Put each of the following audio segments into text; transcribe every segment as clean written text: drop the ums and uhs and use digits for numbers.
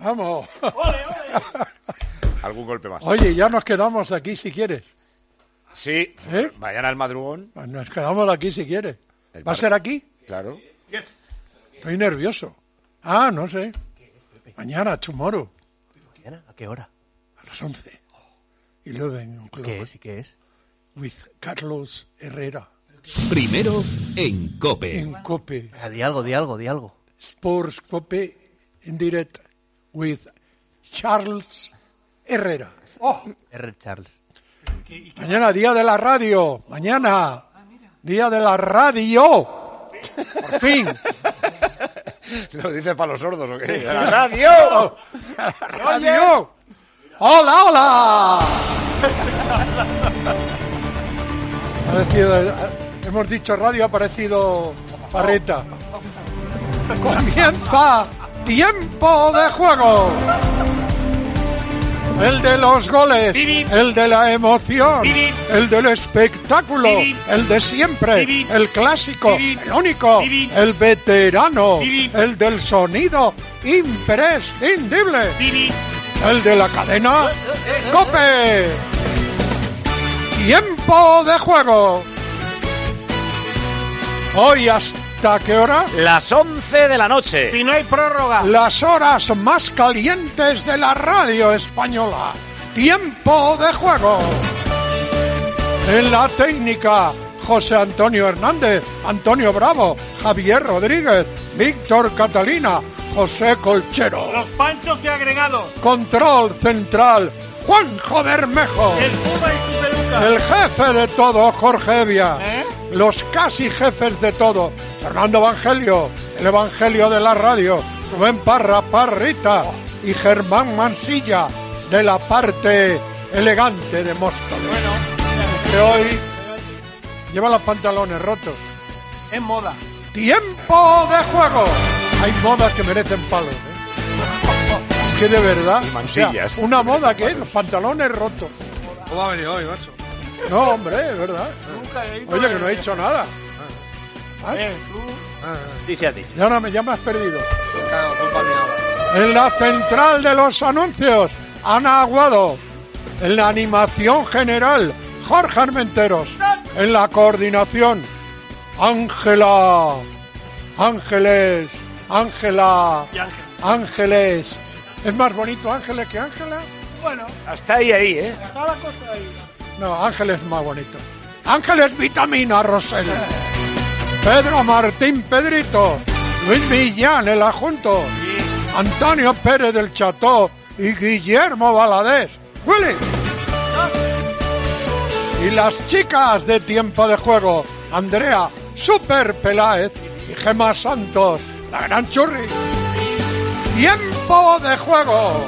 ¡Vamos! ¡Ole, ole! Algún golpe más. Oye, ya nos quedamos aquí si quieres. Sí, vayan al madrugón. Pues nos quedamos aquí si quieres. El ¿Va a ser aquí? Claro. Yes. Estoy nervioso. Ah, no sé. Mañana, tomorrow, ¿Mañana? ¿A qué hora? a las 11. 11 ¿Qué es? ¿Y qué es? with Carlos Herrera Primero en COPE. en COPE. Di algo. Sports COPE en direct with Charles Herrera. R. Charles. Mañana, día de la radio. Mañana, día de la radio. Por fin. ¿Lo dices para los sordos o qué? ¡La radio! ¡Radio! ¡Hola, hola! Hemos dicho radio, ha aparecido Parreta. Comienza tiempo de juego. El de los goles, el de la emoción, el del espectáculo, el de siempre, el clásico, el único, el veterano, el del sonido imprescindible, el de la cadena COPE. Tiempo de juego. Hoy, ¿hasta qué hora? Las 11 de la noche. Si no hay prórroga. Las horas más calientes de la radio española. Tiempo de juego. En la técnica, José Antonio Hernández, Antonio Bravo, Javier Rodríguez, Víctor Catalina, José Colchero. Los panchos y agregados. Control central, Juanjo Bermejo. El Puma y su peluca. El jefe de todo, Jorge Evia. Los casi jefes de todo, Fernando Evangelio, el Evangelio de la radio, Rubén Parra, Parrita y Germán Mansilla, de la parte elegante de Móstoles. Que hoy lleva los pantalones rotos. Es moda. ¡Tiempo de juego! Hay modas que merecen palos, que de verdad. Y mansillas. O sea, una moda que es los pantalones rotos. ¿Cómo ha venido hoy, macho? No, hombre, es verdad. Nunca he ido. Oye, que no he dicho nada. ¿Ah? Sí, se ha dicho. Ya me has perdido. Claro, culpa mía. En la central de los anuncios, Ana Aguado. En la animación general, Jorge Armenteros. En la coordinación, Ángela. Ángeles. Ángela. Y Ángel. Ángeles. ¿Es más bonito Ángeles que Ángela? Bueno, Hasta ahí, ¿eh? deja la cosa ahí. No, Ángeles es más bonito. Ángeles Vitamina Rosell. Pedro Martín Pedrito. Luis Millán, el adjunto. Antonio Pérez del Cható y Guillermo Valadez. ¡Willy! Y las chicas de tiempo de juego, Andrea Super Peláez y Gemma Santos, la gran churri. Tiempo de juego.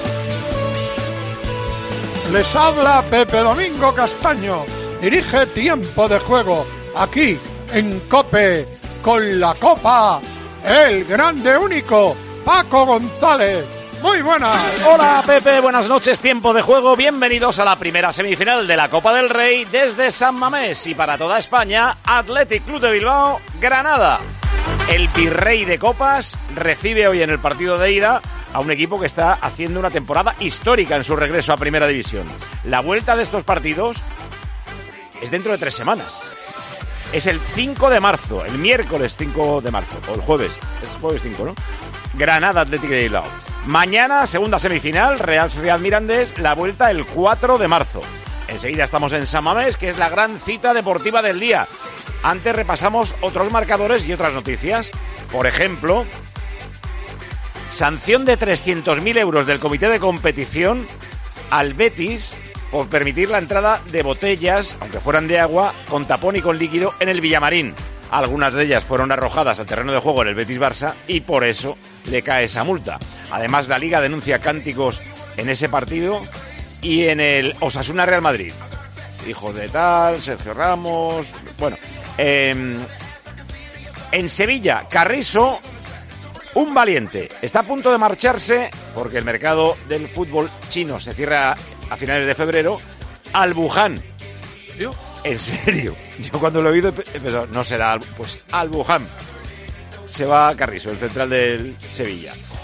Les habla Pepe Domingo Castaño. Dirige Tiempo de Juego aquí en COPE con la copa, el grande único Paco González. Muy buenas. Hola Pepe, buenas noches, tiempo de juego. Bienvenidos a la primera semifinal de la Copa del Rey desde San Mamés y para toda España, Athletic Club de Bilbao, Granada. El virrey de copas recibe hoy en el partido de ida a un equipo que está haciendo una temporada histórica en su regreso a Primera División. La vuelta de estos partidos es dentro de 3 semanas. Es el 5 de marzo, el miércoles 5 de marzo, o el jueves. Es jueves 5, ¿no? Granada Athletic de Bilbao. Mañana, segunda semifinal, Real Sociedad Mirandés, la vuelta el 4 de marzo. Enseguida estamos en San Mamés, que es la gran cita deportiva del día. Antes repasamos otros marcadores y otras noticias. Por ejemplo, sanción de 300.000 euros del comité de competición al Betis por permitir la entrada de botellas, aunque fueran de agua, con tapón y con líquido en el Villamarín. Algunas de ellas fueron arrojadas al terreno de juego en el Betis-Barça y por eso le cae esa multa. Además, la Liga denuncia cánticos en ese partido y en el Osasuna-Real Madrid. Hijos de tal, Sergio Ramos... Bueno, en Sevilla, Carrizo, un valiente. Está a punto de marcharse, porque el mercado del fútbol chino se cierra a finales de febrero, al Wuhan. ¿Tío? En serio. Yo cuando lo he oído he pensado, no será... Pues al Wuhan. Se va a Carrizo, el central del Sevilla.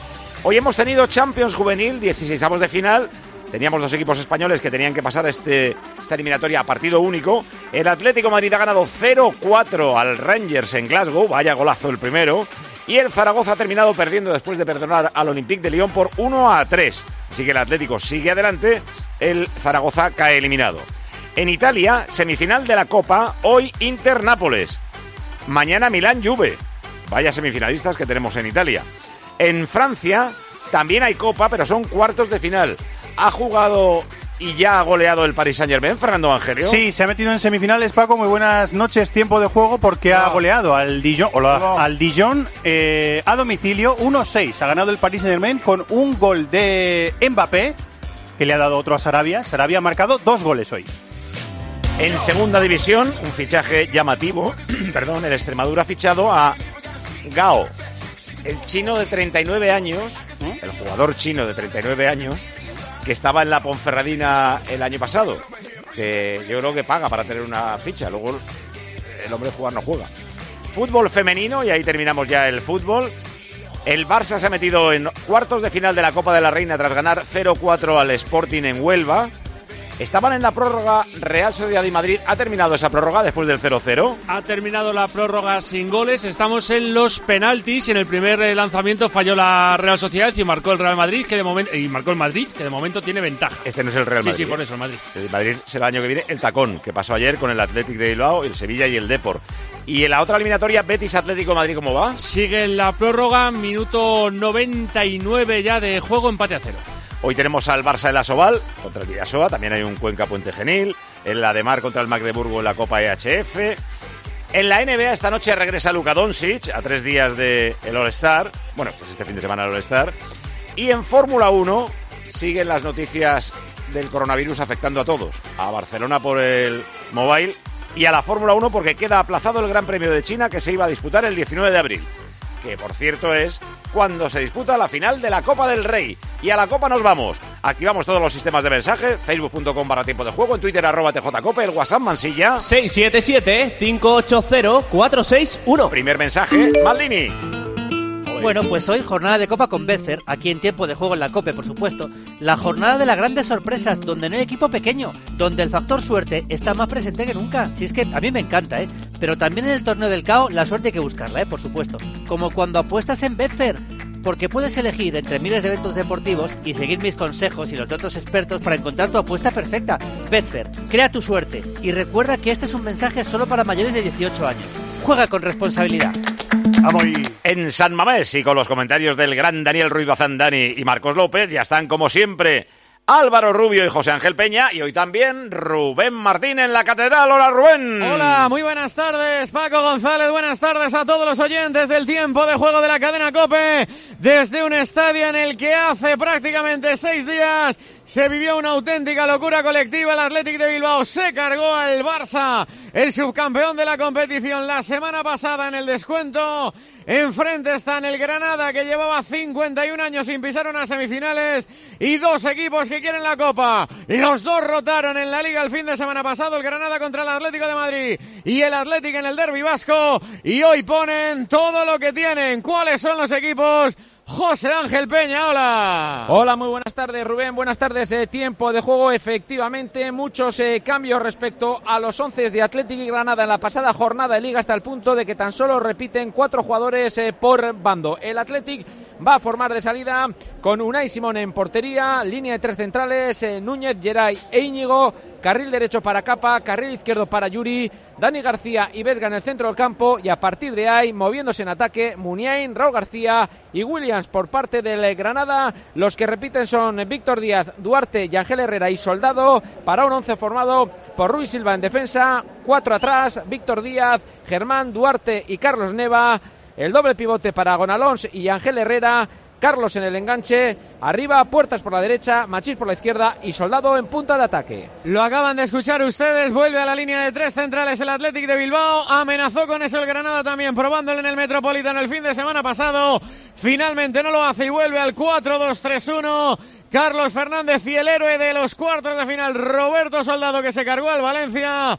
Hoy hemos tenido Champions Juvenil, 16avos de final. Teníamos 2 equipos españoles que tenían que pasar esta eliminatoria a partido único. El Atlético de Madrid ha ganado 0-4 al Rangers en Glasgow, vaya golazo el primero. Y el Zaragoza ha terminado perdiendo después de perdonar al Olympique de Lyon por 1-3. Así que el Atlético sigue adelante, el Zaragoza cae eliminado. En Italia, semifinal de la Copa, hoy Inter-Nápoles. Mañana Milán-Juve. Vaya semifinalistas que tenemos en Italia. En Francia también hay Copa, pero son cuartos de final. Ha jugado y ya ha goleado el Paris Saint-Germain, Fernando Angelio. Sí, se ha metido en semifinales, Paco. Muy buenas noches, tiempo de juego, porque ha goleado al Dijon, al Dijon a domicilio 1-6. Ha ganado el Paris Saint-Germain con un gol de Mbappé, que le ha dado otro a Sarabia. Sarabia ha marcado 2 goles hoy. En segunda división, un fichaje llamativo. Perdón, el Extremadura ha fichado a Gao, el chino de 39 años, el jugador chino de 39 años, que estaba en la Ponferradina el año pasado, que yo creo que paga para tener una ficha, luego el hombre jugar no juega. Fútbol femenino, y ahí terminamos ya el fútbol. El Barça se ha metido en cuartos de final de la Copa de la Reina tras ganar 0-4 al Sporting en Huelva. Estaban en la prórroga, Real Sociedad y Madrid. ¿Ha terminado esa prórroga después del 0-0? Ha terminado la prórroga sin goles. Estamos en los penaltis y en el primer lanzamiento falló la Real Sociedad y marcó el Real Madrid, que de momento tiene ventaja. Este no es el Real Madrid. Sí, por eso el Madrid. El Madrid será el año que viene el tacón, que pasó ayer con el Athletic de Bilbao, el Sevilla y el Depor. Y en la otra eliminatoria, Betis Atlético de Madrid, ¿cómo va? Sigue en la prórroga, minuto 99 ya de juego, empate a 0. Hoy tenemos al Barça en la Soval contra el Vidasoa, también hay un Cuenca Puente Genil, en la de Mar contra el Magdeburgo en la Copa EHF. En la NBA esta noche regresa Luka Doncic a 3 días del All-Star, bueno, pues este fin de semana el All-Star. Y en Fórmula 1 siguen las noticias del coronavirus afectando a todos, a Barcelona por el Mobile y a la Fórmula 1 porque queda aplazado el Gran Premio de China que se iba a disputar el 19 de abril, que por cierto es cuando se disputa la final de la Copa del Rey. Y a la Copa nos vamos. Activamos todos los sistemas de mensaje, facebook.com/tiempo de juego, en Twitter @tjcope, el WhatsApp Mansilla 677-580-461. Primer mensaje, Maldini. Bueno, pues hoy jornada de Copa con Betfair, aquí en tiempo de juego en la COPE, por supuesto. La jornada de las grandes sorpresas, donde no hay equipo pequeño, donde el factor suerte está más presente que nunca. Si es que a mí me encanta, pero también en el torneo del KO la suerte hay que buscarla, por supuesto. Como cuando apuestas en Betfair, porque puedes elegir entre miles de eventos deportivos y seguir mis consejos y los de otros expertos para encontrar tu apuesta perfecta. Betfair, crea tu suerte y recuerda que este es un mensaje solo para mayores de 18 años. Juega con responsabilidad. En San Mamés y con los comentarios del gran Daniel Ruiz Bazán Dani y Marcos López, ya están como siempre Álvaro Rubio y José Ángel Peña, y hoy también Rubén Martín en la Catedral. Hola, Rubén. Hola, muy buenas tardes, Paco González. Buenas tardes a todos los oyentes del tiempo de juego de la cadena COPE, desde un estadio en el que hace prácticamente 6 días se vivió una auténtica locura colectiva. El Athletic de Bilbao se cargó al Barça, el subcampeón de la competición la semana pasada en el descuento. Enfrente están el Granada, que llevaba 51 años sin pisar unas semifinales, y 2 equipos que quieren la Copa. Los 2 rotaron en la Liga el fin de semana pasado, el Granada contra el Atlético de Madrid y el Athletic en el derbi vasco, y hoy ponen todo lo que tienen. ¿Cuáles son los equipos? José Ángel Peña, hola. Hola, muy buenas tardes, Rubén. Buenas tardes. Tiempo de juego, efectivamente, muchos cambios respecto a los 11 de Athletic y Granada en la pasada jornada de Liga, hasta el punto de que tan solo repiten 4 jugadores por bando. El Athletic va a formar de salida con Unai Simón en portería, línea de 3 centrales, Núñez, Geray e Íñigo, carril derecho para Capa, carril izquierdo para Yuri, Dani García y Vesga en el centro del campo, y a partir de ahí, moviéndose en ataque, Muniain, Raúl García y Williams por parte del Granada. Los que repiten son Víctor Díaz, Duarte, Ángel Herrera y Soldado, para un 11 formado por Rui Silva en defensa, 4 atrás, Víctor Díaz, Germán, Duarte y Carlos Neva, el doble pivote para Gonalons y Ángel Herrera, Carlos en el enganche, arriba Puertas por la derecha, Machís por la izquierda y Soldado en punta de ataque. Lo acaban de escuchar ustedes, vuelve a la línea de 3 centrales el Athletic de Bilbao, amenazó con eso el Granada también, probándolo en el Metropolitano el fin de semana pasado, finalmente no lo hace y vuelve al 4-2-3-1, Carlos Fernández y el héroe de los cuartos de final, Roberto Soldado, que se cargó al Valencia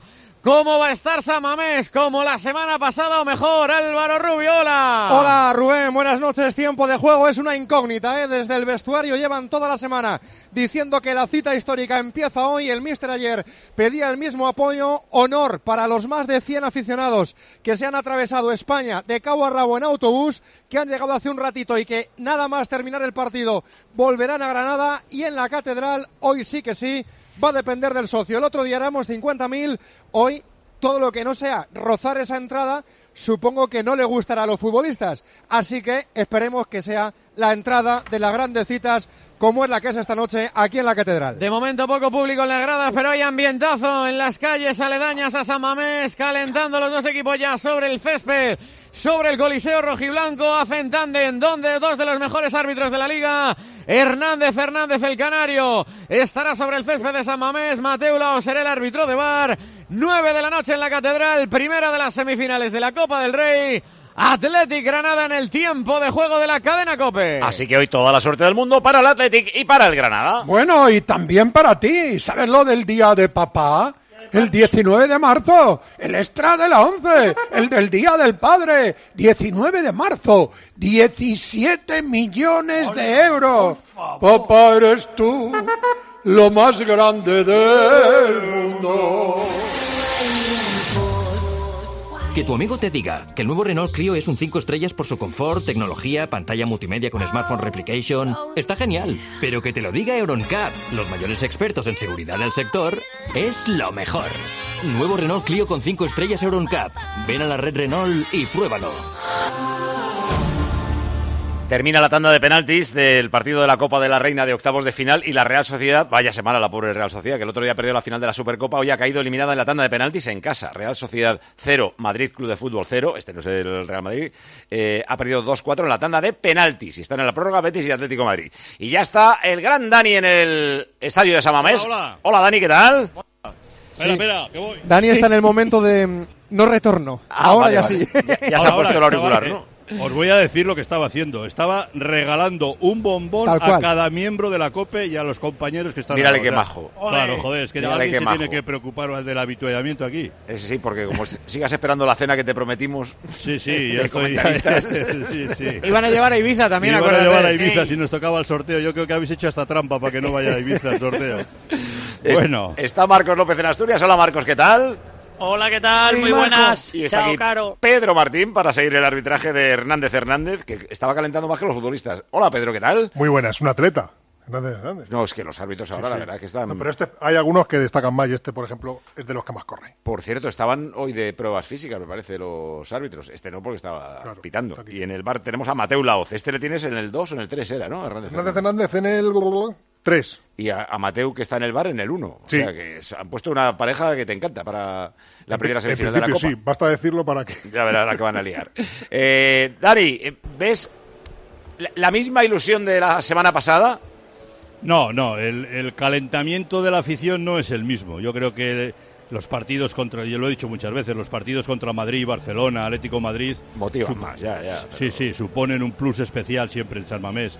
¿Cómo va a estar San Mamés? ¿Como la semana pasada o mejor? Álvaro Rubio, hola. Hola Rubén, buenas noches. Tiempo de juego es una incógnita, ¿eh? Desde el vestuario llevan toda la semana diciendo que la cita histórica empieza hoy. El míster ayer pedía el mismo apoyo, honor para los más de 100 aficionados que se han atravesado España de cabo a rabo en autobús, que han llegado hace un ratito y que nada más terminar el partido volverán a Granada, y en la Catedral hoy sí que sí. Va a depender del socio. El otro día éramos 50.000, hoy todo lo que no sea rozar esa entrada, supongo que no le gustará a los futbolistas. Así que esperemos que sea la entrada de las grandes citas, como es la que es esta noche aquí en la Catedral. De momento poco público en las gradas, pero hay ambientazo en las calles aledañas a San Mamés, calentando los dos equipos ya sobre el césped, sobre el Coliseo rojiblanco. Hacen tándem donde dos de los mejores árbitros de la liga. Hernández el canario estará sobre el césped de San Mamés. Mateu Laos será el árbitro de VAR. 9 de la noche en la Catedral, primera de las semifinales de la Copa del Rey. Athletic Granada en el tiempo de juego de la cadena COPE. Así que hoy toda la suerte del mundo para el Athletic y para el Granada. Bueno, y también para ti. ¿Sabes lo del día de papá? El 19 de marzo, el extra de la 11, el del Día del Padre, 19 de marzo, 17 millones de euros. Papá, eres tú, lo más grande del mundo. Que tu amigo te diga que el nuevo Renault Clio es un 5 estrellas por su confort, tecnología, pantalla multimedia con Smartphone Replication, está genial. Pero que te lo diga Euroncap, los mayores expertos en seguridad del sector, es lo mejor. Nuevo Renault Clio con 5 estrellas Euroncap. Ven a la red Renault y pruébalo. Termina la tanda de penaltis del partido de la Copa de la Reina de octavos de final, y la Real Sociedad, vaya semana la pobre Real Sociedad, que el otro día perdió la final de la Supercopa, hoy ha caído eliminada en la tanda de penaltis en casa. Real Sociedad 0, Madrid Club de Fútbol 0, este no es el Real Madrid, ha perdido 2-4 en la tanda de penaltis, y están en la prórroga Betis y Atlético de Madrid. Y ya está el gran Dani en el estadio de San Mamés. Hola Dani, ¿qué tal? Espera, que voy. Dani está en el momento de no retorno. Ahora ya sí. Ya se ha puesto el auricular, ¿no? Os voy a decir lo que estaba haciendo. Estaba regalando un bombón a cada miembro de la COPE y a los compañeros que están... Mírale qué majo. Claro, joder, es que alguien se tiene que preocupar del habituallamiento aquí. Sí, porque como sigas esperando la cena que te prometimos... Sí, ya estoy... sí. Iban a llevar a Ibiza también, acuérdate. Iban a llevar a Ibiza si nos tocaba el sorteo. Yo creo que habéis hecho hasta trampa para que no vaya a Ibiza el sorteo. Bueno. Está Marcos López en Asturias. Hola, Marcos, ¿qué tal? Hola, ¿qué tal? Muy buenas. Y está aquí Caro. Pedro Martín para seguir el arbitraje de Hernández, que estaba calentando más que los futbolistas. Hola, Pedro, ¿qué tal? Muy buenas, un atleta. Hernández. No, es que los árbitros ahora, la verdad, que están... No, pero hay algunos que destacan más, y este, por ejemplo, es de los que más corre. Por cierto, estaban hoy de pruebas físicas, me parece, los árbitros. Este no, porque estaba pitando. Y en el bar tenemos a Mateu Laoz. Este le tienes en el 2 o en el 3 era, ¿no? Hernández en el 3. Y a Mateu, que está en el bar, en el 1. O sea, que han puesto una pareja que te encanta para la primera semifinal de la Copa. Sí, basta decirlo para que... Ya verás la que van a liar. Dani, ¿ves la misma ilusión de la semana pasada? No, el calentamiento de la afición no es el mismo. Yo creo que los partidos yo lo he dicho muchas veces, los partidos contra Madrid, Barcelona, Atlético Madrid... Motivan más, ya. Pero... Sí, suponen un plus especial siempre en San Mamés.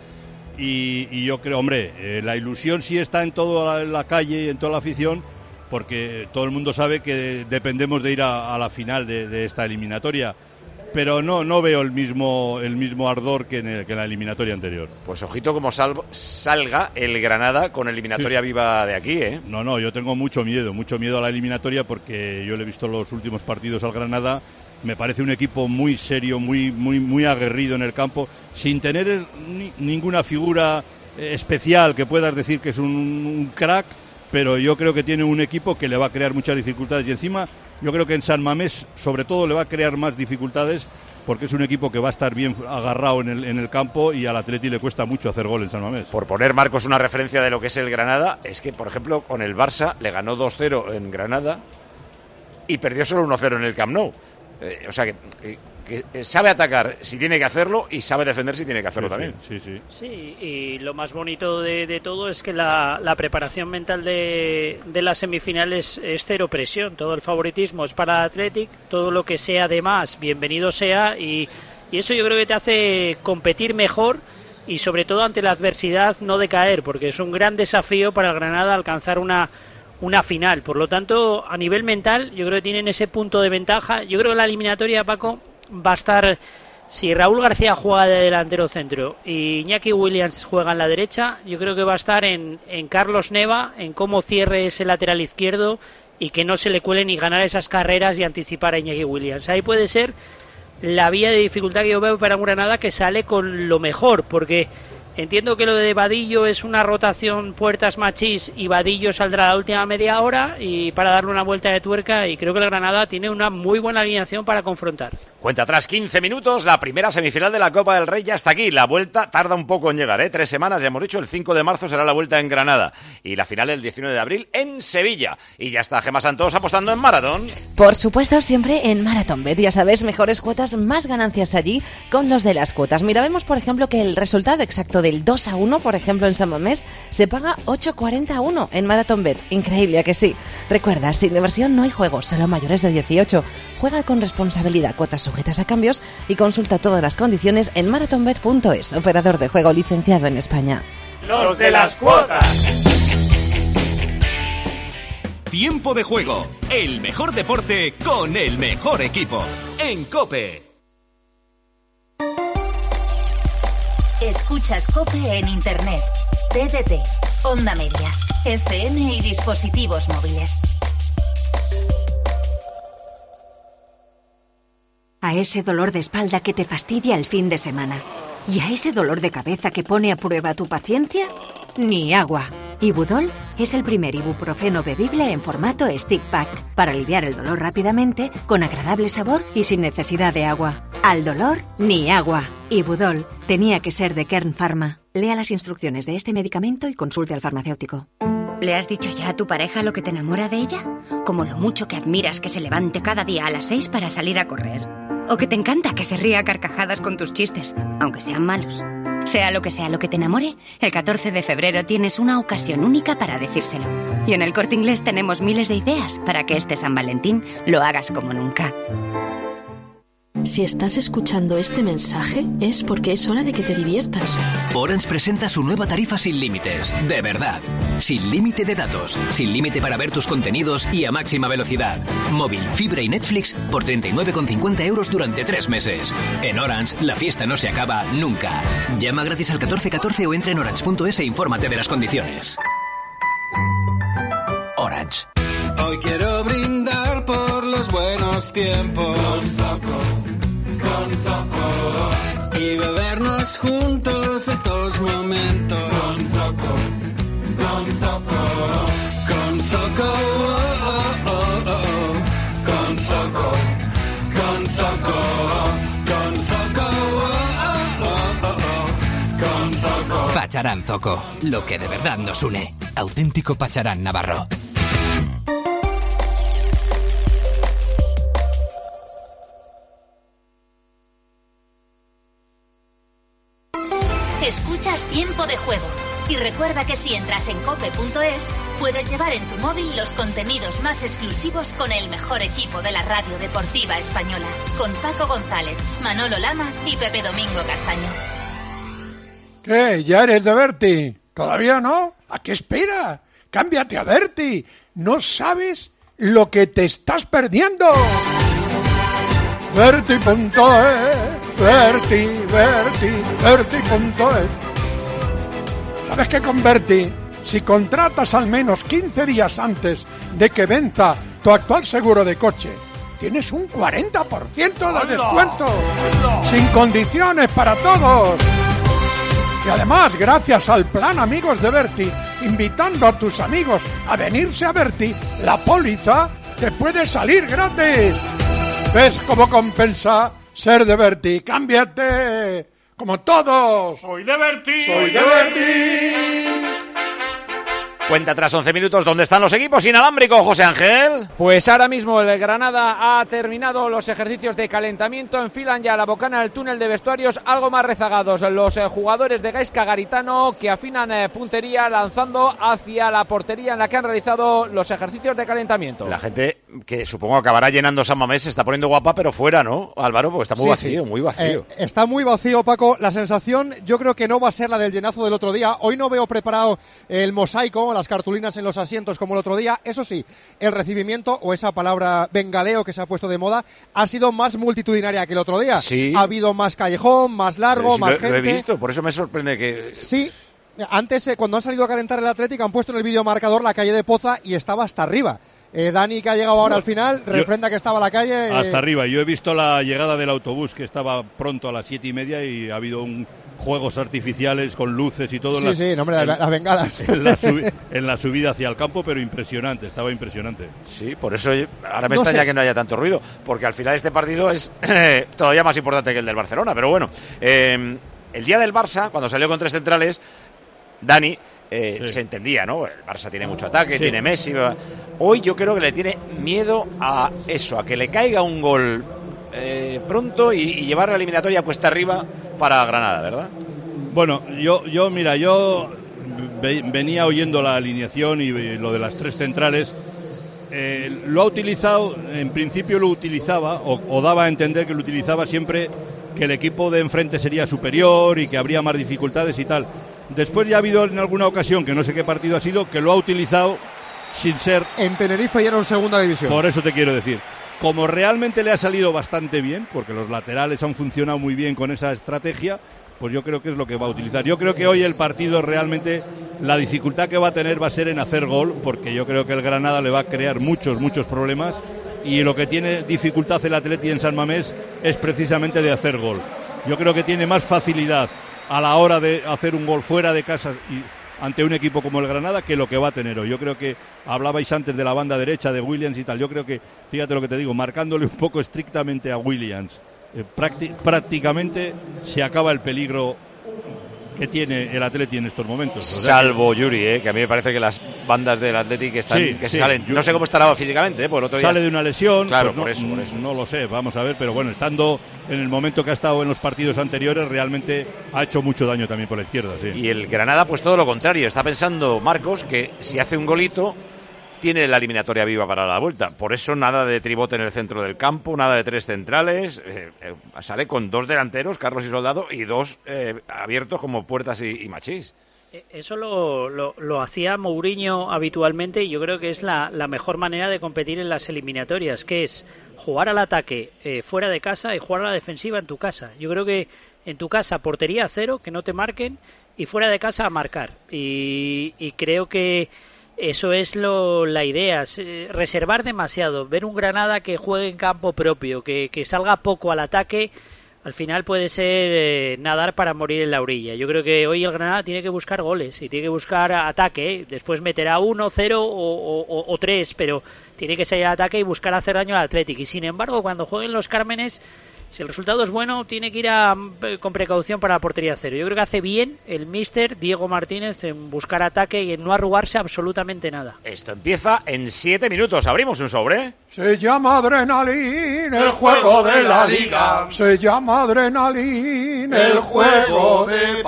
Y yo creo, hombre, la ilusión sí está en toda la calle y en toda la afición, porque todo el mundo sabe que dependemos de ir a la final de esta eliminatoria. Pero no veo el mismo ardor que en la eliminatoria anterior. Pues ojito como salga el Granada con eliminatoria viva de aquí, ¿eh? No, yo tengo mucho miedo a la eliminatoria, porque yo le he visto los últimos partidos al Granada. Me parece un equipo muy serio, muy aguerrido en el campo, sin tener ninguna figura especial que puedas decir que es un crack, pero yo creo que tiene un equipo que le va a crear muchas dificultades, y encima yo creo que en San Mamés sobre todo le va a crear más dificultades, porque es un equipo que va a estar bien agarrado en el campo, y al Atleti le cuesta mucho hacer gol en San Mamés. Por poner, Marcos, una referencia de lo que es el Granada, es que, por ejemplo, con el Barça le ganó 2-0 en Granada y perdió solo 1-0 en el Camp Nou. O sea que sabe atacar si tiene que hacerlo y sabe defender si tiene que hacerlo también. Sí, y lo más bonito de todo es que la preparación mental de las semifinales es cero presión. Todo el favoritismo es para el Athletic, todo lo que sea de más, bienvenido sea, y eso yo creo que te hace competir mejor, y sobre todo ante la adversidad no decaer, porque es un gran desafío para el Granada alcanzar una una final. Por lo tanto, a nivel mental, yo creo que tienen ese punto de ventaja. Yo creo que la eliminatoria, Paco, va a estar, si Raúl García juega de delantero centro y Iñaki Williams juega en la derecha, yo creo que va a estar en Carlos Neva, en cómo cierre ese lateral izquierdo y que no se le cuelen y ganar esas carreras y anticipar a Iñaki Williams. Ahí puede ser la vía de dificultad que yo veo para un Granada, que sale con lo mejor, porque entiendo que lo de Vadillo es una rotación Puertas Machís y Vadillo saldrá a la última media hora y para darle una vuelta de tuerca, y creo que el Granada tiene una muy buena alineación para confrontar. Cuenta atrás 15 minutos, la primera semifinal de la Copa del Rey ya está aquí. La vuelta tarda un poco en llegar, 3 semanas, ya hemos dicho, el 5 de marzo será la vuelta en Granada y la final el 19 de abril en Sevilla. Y ya está Gemma Santos apostando en Maratón. Por supuesto, siempre en Marathonbet, ya sabes, mejores cuotas, más ganancias allí con los de las cuotas. Mira, vemos por ejemplo que el resultado exacto del 2-1, por ejemplo en San Mamés, se paga 8,41 en Marathonbet. Increíble, ¿a que sí? Recuerda, sin diversión no hay juego, solo mayores de 18. Juega con responsabilidad, cuotas sujetas a cambios y consulta todas las condiciones en marathonbet.es, operador de juego licenciado en España. Los de las cuotas. Tiempo de juego, el mejor deporte con el mejor equipo. En COPE. Escuchas COPE en Internet, TDT, Onda Media, FM y dispositivos móviles. A ese dolor de espalda que te fastidia el fin de semana y a ese dolor de cabeza que pone a prueba tu paciencia, ni agua. Ibudol es el primer ibuprofeno bebible en formato stick pack para aliviar el dolor rápidamente, con agradable sabor y sin necesidad de agua. Al dolor, ni agua. Ibudol tenía que ser de Kern Pharma. Lea las instrucciones de este medicamento y consulte al farmacéutico. ¿Le has dicho ya a tu pareja lo que te enamora de ella? Como lo mucho que admiras que se levante cada día a las 6 para salir a correr. O que te encanta que se ría a carcajadas con tus chistes, aunque sean malos. Sea lo que te enamore, el 14 de febrero tienes una ocasión única para decírselo. Y en el Corte Inglés tenemos miles de ideas para que este San Valentín lo hagas como nunca. Si estás escuchando este mensaje es porque es hora de que te diviertas. Orange presenta su nueva tarifa sin límites, de verdad. Sin límite de datos, sin límite para ver tus contenidos y a máxima velocidad. Móvil, fibra y Netflix por 39,50 € durante 3 meses. En Orange, la fiesta no se acaba nunca. Llama gratis al 1414 o entra en orange.es e infórmate de las condiciones. Orange. Hoy quiero brindar por los buenos tiempos. Con Zoco. Y bebernos juntos estos momentos. Con Zoco. Con Zoco. Con Zoco. Con Zoco. Con Zoco. Con Zoco. Pacharán Zoco, lo que de verdad nos une. Auténtico Pacharán navarro. Escuchas Tiempo de Juego. Y recuerda que si entras en cope.es, puedes llevar en tu móvil los contenidos más exclusivos con el mejor equipo de la radio deportiva española. Con Paco González, Manolo Lama y Pepe Domingo Castaño. ¿Qué? ¿Ya eres de Berti? ¿Todavía no? ¿A qué espera? Cámbiate a Berti. No sabes lo que te estás perdiendo. Berti.es, Berti.es. ¿Sabes qué con Berti? Si contratas al menos 15 días antes de que venza tu actual seguro de coche, tienes un 40% de descuento. Sin condiciones para todos. Y además, gracias al plan Amigos de Berti, invitando a tus amigos a venirse a Berti, la póliza te puede salir gratis. ¿Ves cómo compensa ser de Berti? ¡Cámbiate! ¡Como todos! ¡Soy de Berti! ¡Soy de Berti! Cuenta tras 11 minutos, ¿dónde están los equipos inalámbricos, José Ángel? Pues ahora mismo el Granada ha terminado los ejercicios de calentamiento, enfilan ya la bocana del túnel de vestuarios algo más rezagados los jugadores de Gaisca Garitano, que afinan puntería lanzando hacia la portería en la que han realizado los ejercicios de calentamiento. La gente que supongo acabará llenando San Mamés, se está poniendo guapa, pero fuera, ¿no, Álvaro? Porque está muy vacío, muy vacío. Está muy vacío, Paco. La sensación yo creo que no va a ser la del llenazo del otro día. Hoy no veo preparado el mosaico, las cartulinas en los asientos como el otro día. Eso sí, el recibimiento, o esa palabra bengaleo que se ha puesto de moda, ha sido más multitudinaria que el otro día. Sí. Ha habido más callejón, más largo, más gente. Lo he visto, por eso me sorprende que... Sí. Antes, cuando han salido a calentar el Atlético, han puesto en el videomarcador la calle de Poza y estaba hasta arriba. Dani, que ha llegado ahora al final, refrenda que estaba la calle. Hasta arriba. Yo he visto la llegada del autobús, que estaba pronto a las 7:30, y ha habido juegos artificiales con luces y todo. Sí, las bengalas. En la subida hacia el campo, pero impresionante, estaba impresionante. Sí, por eso ahora me extraña que no haya tanto ruido, porque al final este partido es todavía más importante que el del Barcelona. Pero bueno, el día del Barça, cuando salió con 3 centrales, Dani... se entendía, ¿no? El Barça tiene mucho ataque, tiene Messi. Hoy yo creo que le tiene miedo a eso, a que le caiga un gol pronto y llevar la eliminatoria cuesta arriba para Granada, ¿verdad? Bueno, yo venía oyendo la alineación y lo de las 3 centrales. Lo ha utilizado, en principio lo utilizaba, o daba a entender que lo utilizaba siempre que el equipo de enfrente sería superior y que habría más dificultades y tal. Después ya ha habido en alguna ocasión, que no sé qué partido ha sido, que lo ha utilizado sin ser... En Tenerife ya era en segunda división. Por eso te quiero decir. Como realmente le ha salido bastante bien, porque los laterales han funcionado muy bien con esa estrategia, pues yo creo que es lo que va a utilizar. Yo creo que hoy el partido realmente, la dificultad que va a tener va a ser en hacer gol, porque yo creo que el Granada le va a crear muchos problemas, y lo que tiene dificultad el Atleti en San Mamés es precisamente de hacer gol. Yo creo que tiene más facilidad a la hora de hacer un gol fuera de casa y ante un equipo como el Granada que lo que va a tener hoy. Yo creo que hablabais antes de la banda derecha de Williams y tal. Yo creo que, fíjate lo que te digo, marcándole un poco estrictamente a Williams, prácticamente se acaba el peligro que tiene el Atleti en estos momentos. Salvo Yuri, que a mí me parece que las bandas del Atleti que están salen, no sé cómo estará físicamente, por otro día sale de una lesión, claro, pues por eso. No lo sé, vamos a ver, pero bueno, estando en el momento que ha estado en los partidos anteriores, realmente ha hecho mucho daño también por la izquierda, sí. Y el Granada, pues todo lo contrario, está pensando Marcos que si hace un golito tiene la eliminatoria viva para la vuelta. Por eso nada de tribote en el centro del campo, nada de 3 centrales. Sale con 2 delanteros, Carlos y Soldado, y 2 abiertos como Puertas y Machís. Eso lo hacía Mourinho habitualmente, y yo creo que es la mejor manera de competir en las eliminatorias, que es jugar al ataque fuera de casa y jugar a la defensiva en tu casa. Yo creo que en tu casa portería a 0, que no te marquen, y fuera de casa a marcar. Y creo que eso es la idea, reservar demasiado, ver un Granada que juegue en campo propio, que salga poco al ataque. Al final puede ser nadar para morir en la orilla. Yo creo que hoy el Granada tiene que buscar goles y tiene que buscar ataque. Después meterá 1, 0 o 3, pero tiene que salir al ataque y buscar hacer daño al Athletic. Y sin embargo, cuando jueguen los Cármenes, si el resultado es bueno, tiene que ir con precaución para la portería 0. Yo creo que hace bien el míster Diego Martínez en buscar ataque y en no arrugarse absolutamente nada. Esto empieza en 7 minutos. Abrimos un sobre. Se llama Adrenalina, el juego de la liga. Se llama Adrenalina, el juego de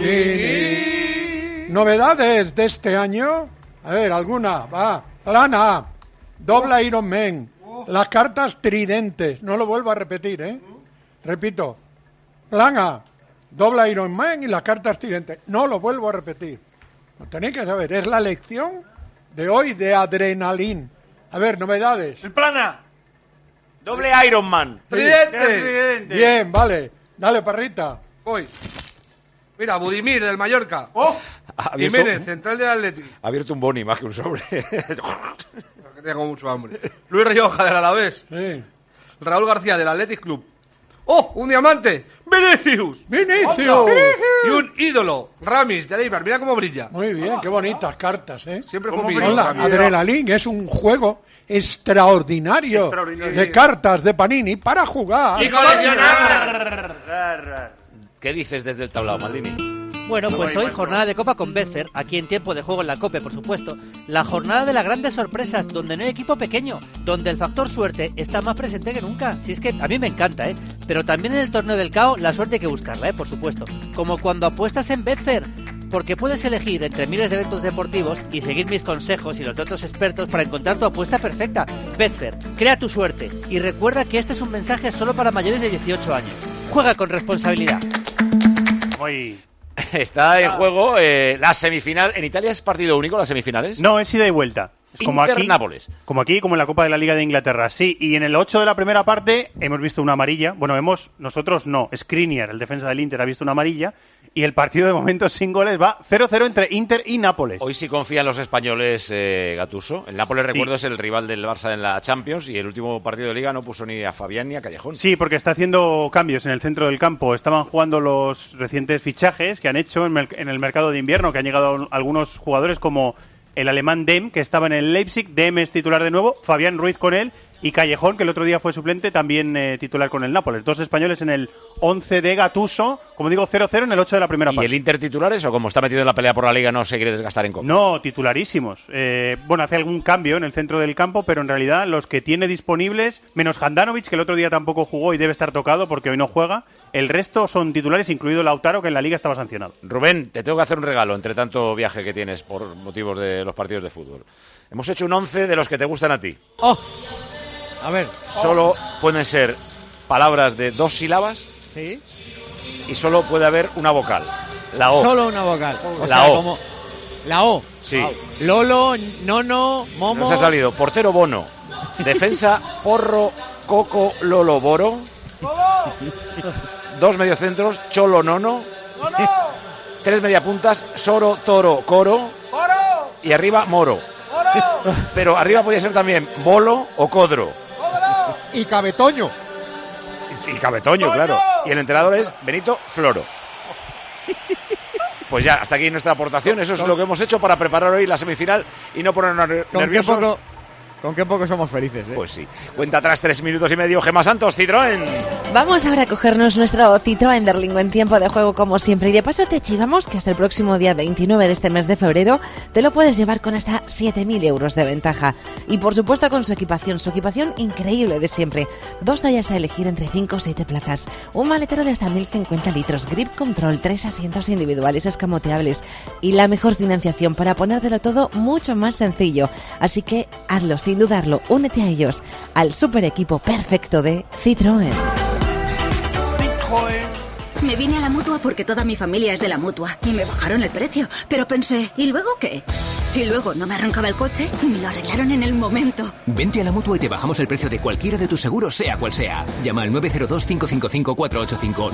Panini. ¿Novedades de este año? A ver, alguna. Va. Plana. Doble Iron Man. Las cartas tridentes. No lo vuelvo a repetir, ¿eh? Repito. Plana. Doble Iron Man y las cartas tridentes. No lo vuelvo a repetir. Lo tenéis que saber. Es la lección de hoy de Adrenalín. A ver, novedades. El Plana. Doble Iron Man. Tridente. Bien, vale. Dale, Parrita. Voy. Mira, Budimir del Mallorca. Jiménez, central del Atlético. Ha abierto un boni más que un sobre. Que tengo mucho hambre. Luis Rioja del Alavés. Sí. Raúl García del Athletic Club. ¡Oh! ¡Un diamante! ¡Vinicius! Y un ídolo, Ramis de Eibar. Mira cómo brilla. Muy bien, qué bonitas cartas, ¿eh? Siempre con conmigo. Adrenalin es un juego extraordinario de cartas de Panini para jugar. ¡Y coleccionar! ¿Qué dices desde el tablao, Maldini? Bueno, pues hoy jornada de Copa con Becer, aquí en tiempo de juego en la COPE, por supuesto. La jornada de las grandes sorpresas, donde no hay equipo pequeño, donde el factor suerte está más presente que nunca. Si es que a mí me encanta, ¿eh? Pero también en el torneo del CAO la suerte hay que buscarla, por supuesto. Como cuando apuestas en Betfair. porque puedes elegir entre miles de eventos deportivos y seguir mis consejos y los de otros expertos para encontrar tu apuesta perfecta. Betfair, crea tu suerte y recuerda que este es un mensaje solo para mayores de 18 años. Juega con responsabilidad. Está en juego la semifinal. ¿En Italia es partido único las semifinales? No, es ida y vuelta. Es como Inter-Nápoles. Como aquí, como en la Copa de la Liga de Inglaterra. Sí, y en el 8 de la primera parte hemos visto una amarilla. Bueno, nosotros no. Skriniar, el defensa del Inter, ha visto una amarilla. Y el partido de momento sin goles va 0-0 entre Inter y Nápoles. Hoy sí confían los españoles, Gattuso. El Nápoles, recuerdo, es el rival del Barça en la Champions y el último partido de Liga no puso ni a Fabián ni a Callejón. Sí, porque está haciendo cambios en el centro del campo. Estaban jugando los recientes fichajes que han hecho en el mercado de invierno, que han llegado algunos jugadores como el alemán Dem, que estaba en el Leipzig. Dem es titular de nuevo, Fabián Ruiz con él, y Callejón, que el otro día fue suplente, también titular con el Nápoles. 2 españoles en el 11 de Gattuso, como digo, 0-0 en el 8 de la primera parte. ¿Y el Inter titulares o como está metido en la pelea por la Liga no se quiere desgastar en Copa? No, titularísimos. Bueno, hace algún cambio en el centro del campo, pero en realidad los que tiene disponibles, menos Handanovic, que el otro día tampoco jugó y debe estar tocado porque hoy no juega, el resto son titulares, incluido Lautaro, que en la Liga estaba sancionado. Rubén, te tengo que hacer un regalo entre tanto viaje que tienes por motivos de los partidos de fútbol. Hemos hecho un 11 de los que te gustan a ti. ¡Oh! A ver. Solo pueden ser palabras de 2 sílabas. Sí. Y solo puede haber una vocal. La O. Solo una vocal. La O. Como la O. Sí. Lolo, Nono, Momo. Nos ha salido portero Bono, defensa Porro, Coco, Lolo, Boro. 2 mediocentros, Cholo, Nono. 3 mediapuntas, Soro, Toro, Coro. Y arriba Moro. Pero arriba podía ser también Bolo o Codro. Y Cabetoño. Y Cabetoño, claro. Y el entrenador es Benito Floro. Pues ya, hasta aquí nuestra aportación. Eso es lo que hemos hecho para preparar hoy la semifinal y no ponernos nerviosos. ¿Con qué poco somos felices, eh? Pues sí. Cuenta atrás 3 minutos y medio. Gemma Santos, Citroën. Vamos ahora a cogernos nuestro Citroën Berlingo en tiempo de juego como siempre. Y de paso te chivamos que hasta el próximo día 29 de este mes de febrero te lo puedes llevar con hasta 7.000 euros de ventaja. Y por supuesto con su equipación increíble de siempre. 2 tallas a elegir entre 5 o 7 plazas. Un maletero de hasta 1.050 litros. Grip Control, 3 asientos individuales escamoteables. Y la mejor financiación para ponértelo todo mucho más sencillo. Así que hazlo sin dudarlo, únete a ellos, al super equipo perfecto de Citroën. Me vine a la Mutua porque toda mi familia es de la Mutua y me bajaron el precio. Pero pensé, ¿y luego qué? Y luego no me arrancaba el coche y me lo arreglaron en el momento. Vente a la Mutua y te bajamos el precio de cualquiera de tus seguros, sea cual sea. Llama al 902-555-485.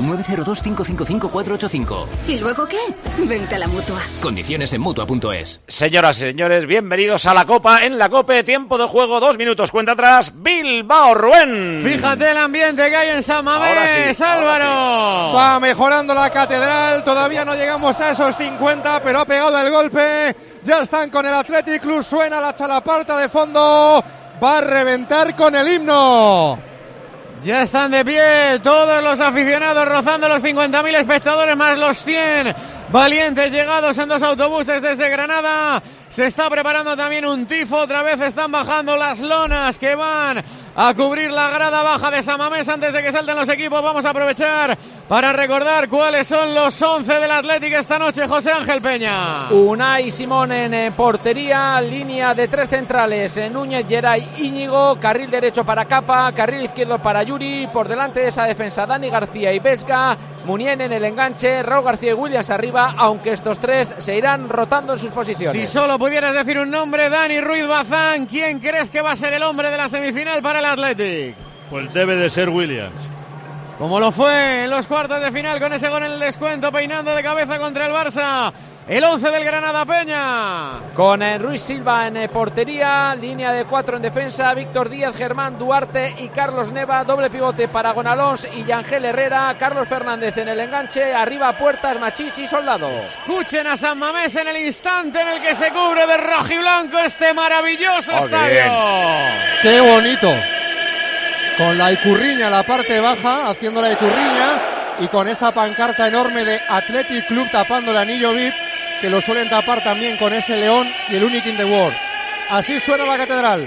902-555-485. ¿Y luego qué? Vente a la Mutua. Condiciones en Mutua.es. Señoras y señores, bienvenidos a la Copa en la COPE. Tiempo de juego, 2 minutos. Cuenta atrás, Bilbao, Rubén. Fíjate el ambiente que hay en San Mamés, Álvaro. Va mejorando la catedral. Todavía no llegamos a esos 50, pero ha pegado el golpe. Ya están con el Athletic Club, suena la chalaparta de fondo, va a reventar con el himno. Ya están de pie todos los aficionados rozando los 50.000 espectadores más los 100 valientes llegados en 2 autobuses desde Granada. Se está preparando también un tifo, otra vez están bajando las lonas que van a cubrir la grada baja de San Mamés antes de que salten los equipos. Vamos a aprovechar para recordar cuáles son los 11 del Athletic esta noche, José Ángel Peña. Unai Simón en portería, línea de 3 centrales, Núñez, Geray, Íñigo, carril derecho para Capa, carril izquierdo para Yuri, por delante de esa defensa Dani García y Vesga, Munier en el enganche, Raúl García y Williams arriba, aunque estos 3 se irán rotando en sus posiciones. Si solo pudieras decir un nombre, Dani Ruiz Bazán, ¿quién crees que va a ser el hombre de la semifinal para el Athletic? Pues debe de ser Williams. Como lo fue en los cuartos de final con ese gol en el descuento, peinando de cabeza contra el Barça. El 11 del Granada, Peña. Con Ruiz Silva en portería, línea de 4 en defensa, Víctor Díaz, Germán Duarte y Carlos Neva, doble pivote para Gonalons y Yangel Herrera, Carlos Fernández en el enganche, arriba Puertas, Machís y Soldado. Escuchen a San Mamés en el instante en el que se cubre de rojiblanco este maravilloso estadio. ¡Qué bonito! Con la Icurriña, la parte baja, haciendo la Icurriña, y con esa pancarta enorme de Athletic Club tapando el anillo VIP, que lo suelen tapar también con ese león y el Unique in the World. Así suena la catedral.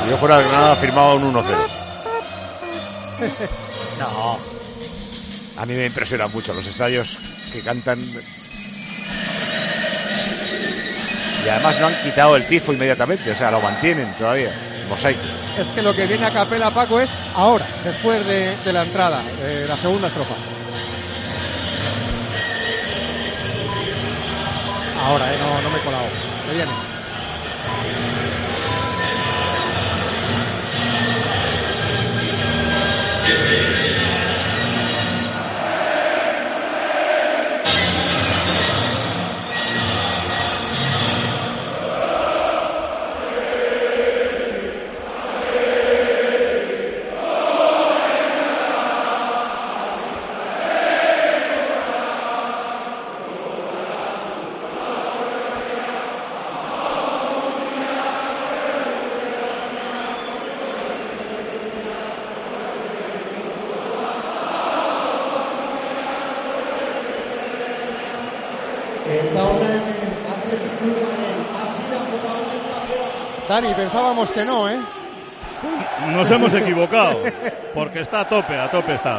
Si yo fuera de Granada firmaba un 1-0. No. A mí me impresionan mucho los estadios que cantan. Y además no han quitado el tifo inmediatamente, o sea, lo mantienen todavía, el mosaico. Es que lo que viene a capela, Paco, es ahora, después de la entrada, la segunda estrofa. Ahora, no me he colado. Se viene. Dani, pensábamos que no, ¿eh? Nos hemos equivocado, porque está a tope está.